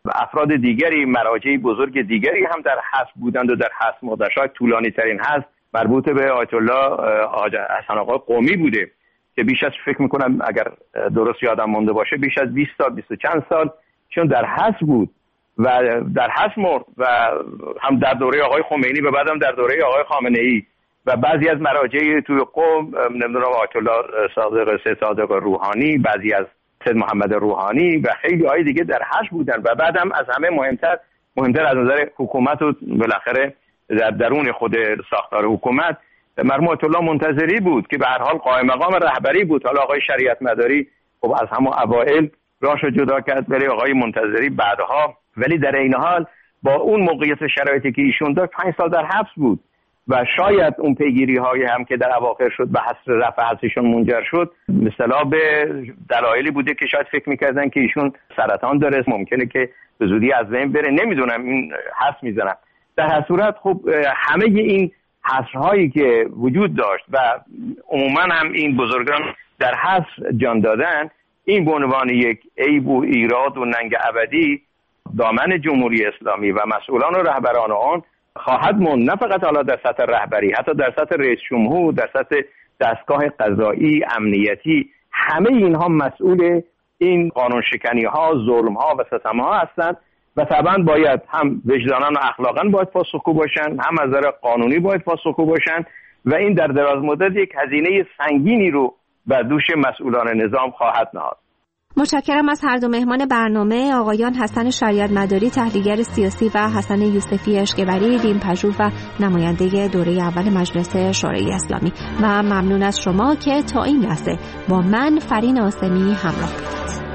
H: و افراد دیگری، مراجع بزرگ دیگری هم در حبس بودند و در حبس مدت‌های طولانی ترین حبس مربوط به آیت الله حسن آقا قمی بوده که بیش از فکر میکنم اگر درست یادم مونده باشه بیش از بیست سال بیست و چند سال چون در حبس بود و در حبس مرد و هم در دوره آقای خمینی و بعدم در دوره آقای خامنه‌ای و بعضی از مراجع توی قم نمیدونم آیت الله صادق سید صادق روحانی، بعضی از سید محمد روحانی و خیلی های دیگه در حبس بودن و بعدم از همه مهمتر مهمتر از نظر حکومت و بالاخره در درون خود ساختار حکومت مرحوم آیت الله منتظری بود که به هر حال قائم مقام رهبری بود. حالا آقای شریعت مداری خب از همون اوائل راشو جدا کرد برای آقای منتظری بعدها، ولی در این حال با اون موقعیت شرایطی که ایشون داشت پنج سال در حبس بود و شاید اون پیگیری های هم که در اواخر شد به حصر رفع حبسشون منجر شد مثلا به دلایلی بوده که شاید فکر میکردن که ایشون سرطان داره، ممکنه که به زودی از بین بره، نمیدونم، این حدس میزنم. در هر صورت خب همه این حصرهایی که وجود داشت و عموما هم این بزرگان در حصر جان دادن، این به عنوان یک عیب و ایراد و ننگ ابدی دامن جمهوری اسلامی و مسئولان و رهبران آن خواهد موند، نه فقط حالا در سطح رهبری، حتی در سطح رئیس جمهور، در سطح دستگاه قضایی، امنیتی، همه اینها مسئول این قانون شکنی ها، ظلم ها و ستم ها هستند و طبعا باید هم وجداناً و اخلاقاً باید پاسخگو باشن، هم از نظر قانونی باید پاسخگو باشن و این در دراز مدت یک هزینه سنگینی رو بر دوش مسئولان نظام خواهد نهاد.
R: متشکرم از هر دو مهمان برنامه، آقایان حسن شریعت مداری تحلیلگر سیاسی و حسن یوسفی اشکبری دین‌پژوه و نماینده دوره اول مجلس شورای اسلامی و ممنون از شما که تا این لحظه با من فرین آسمی همراه بودید.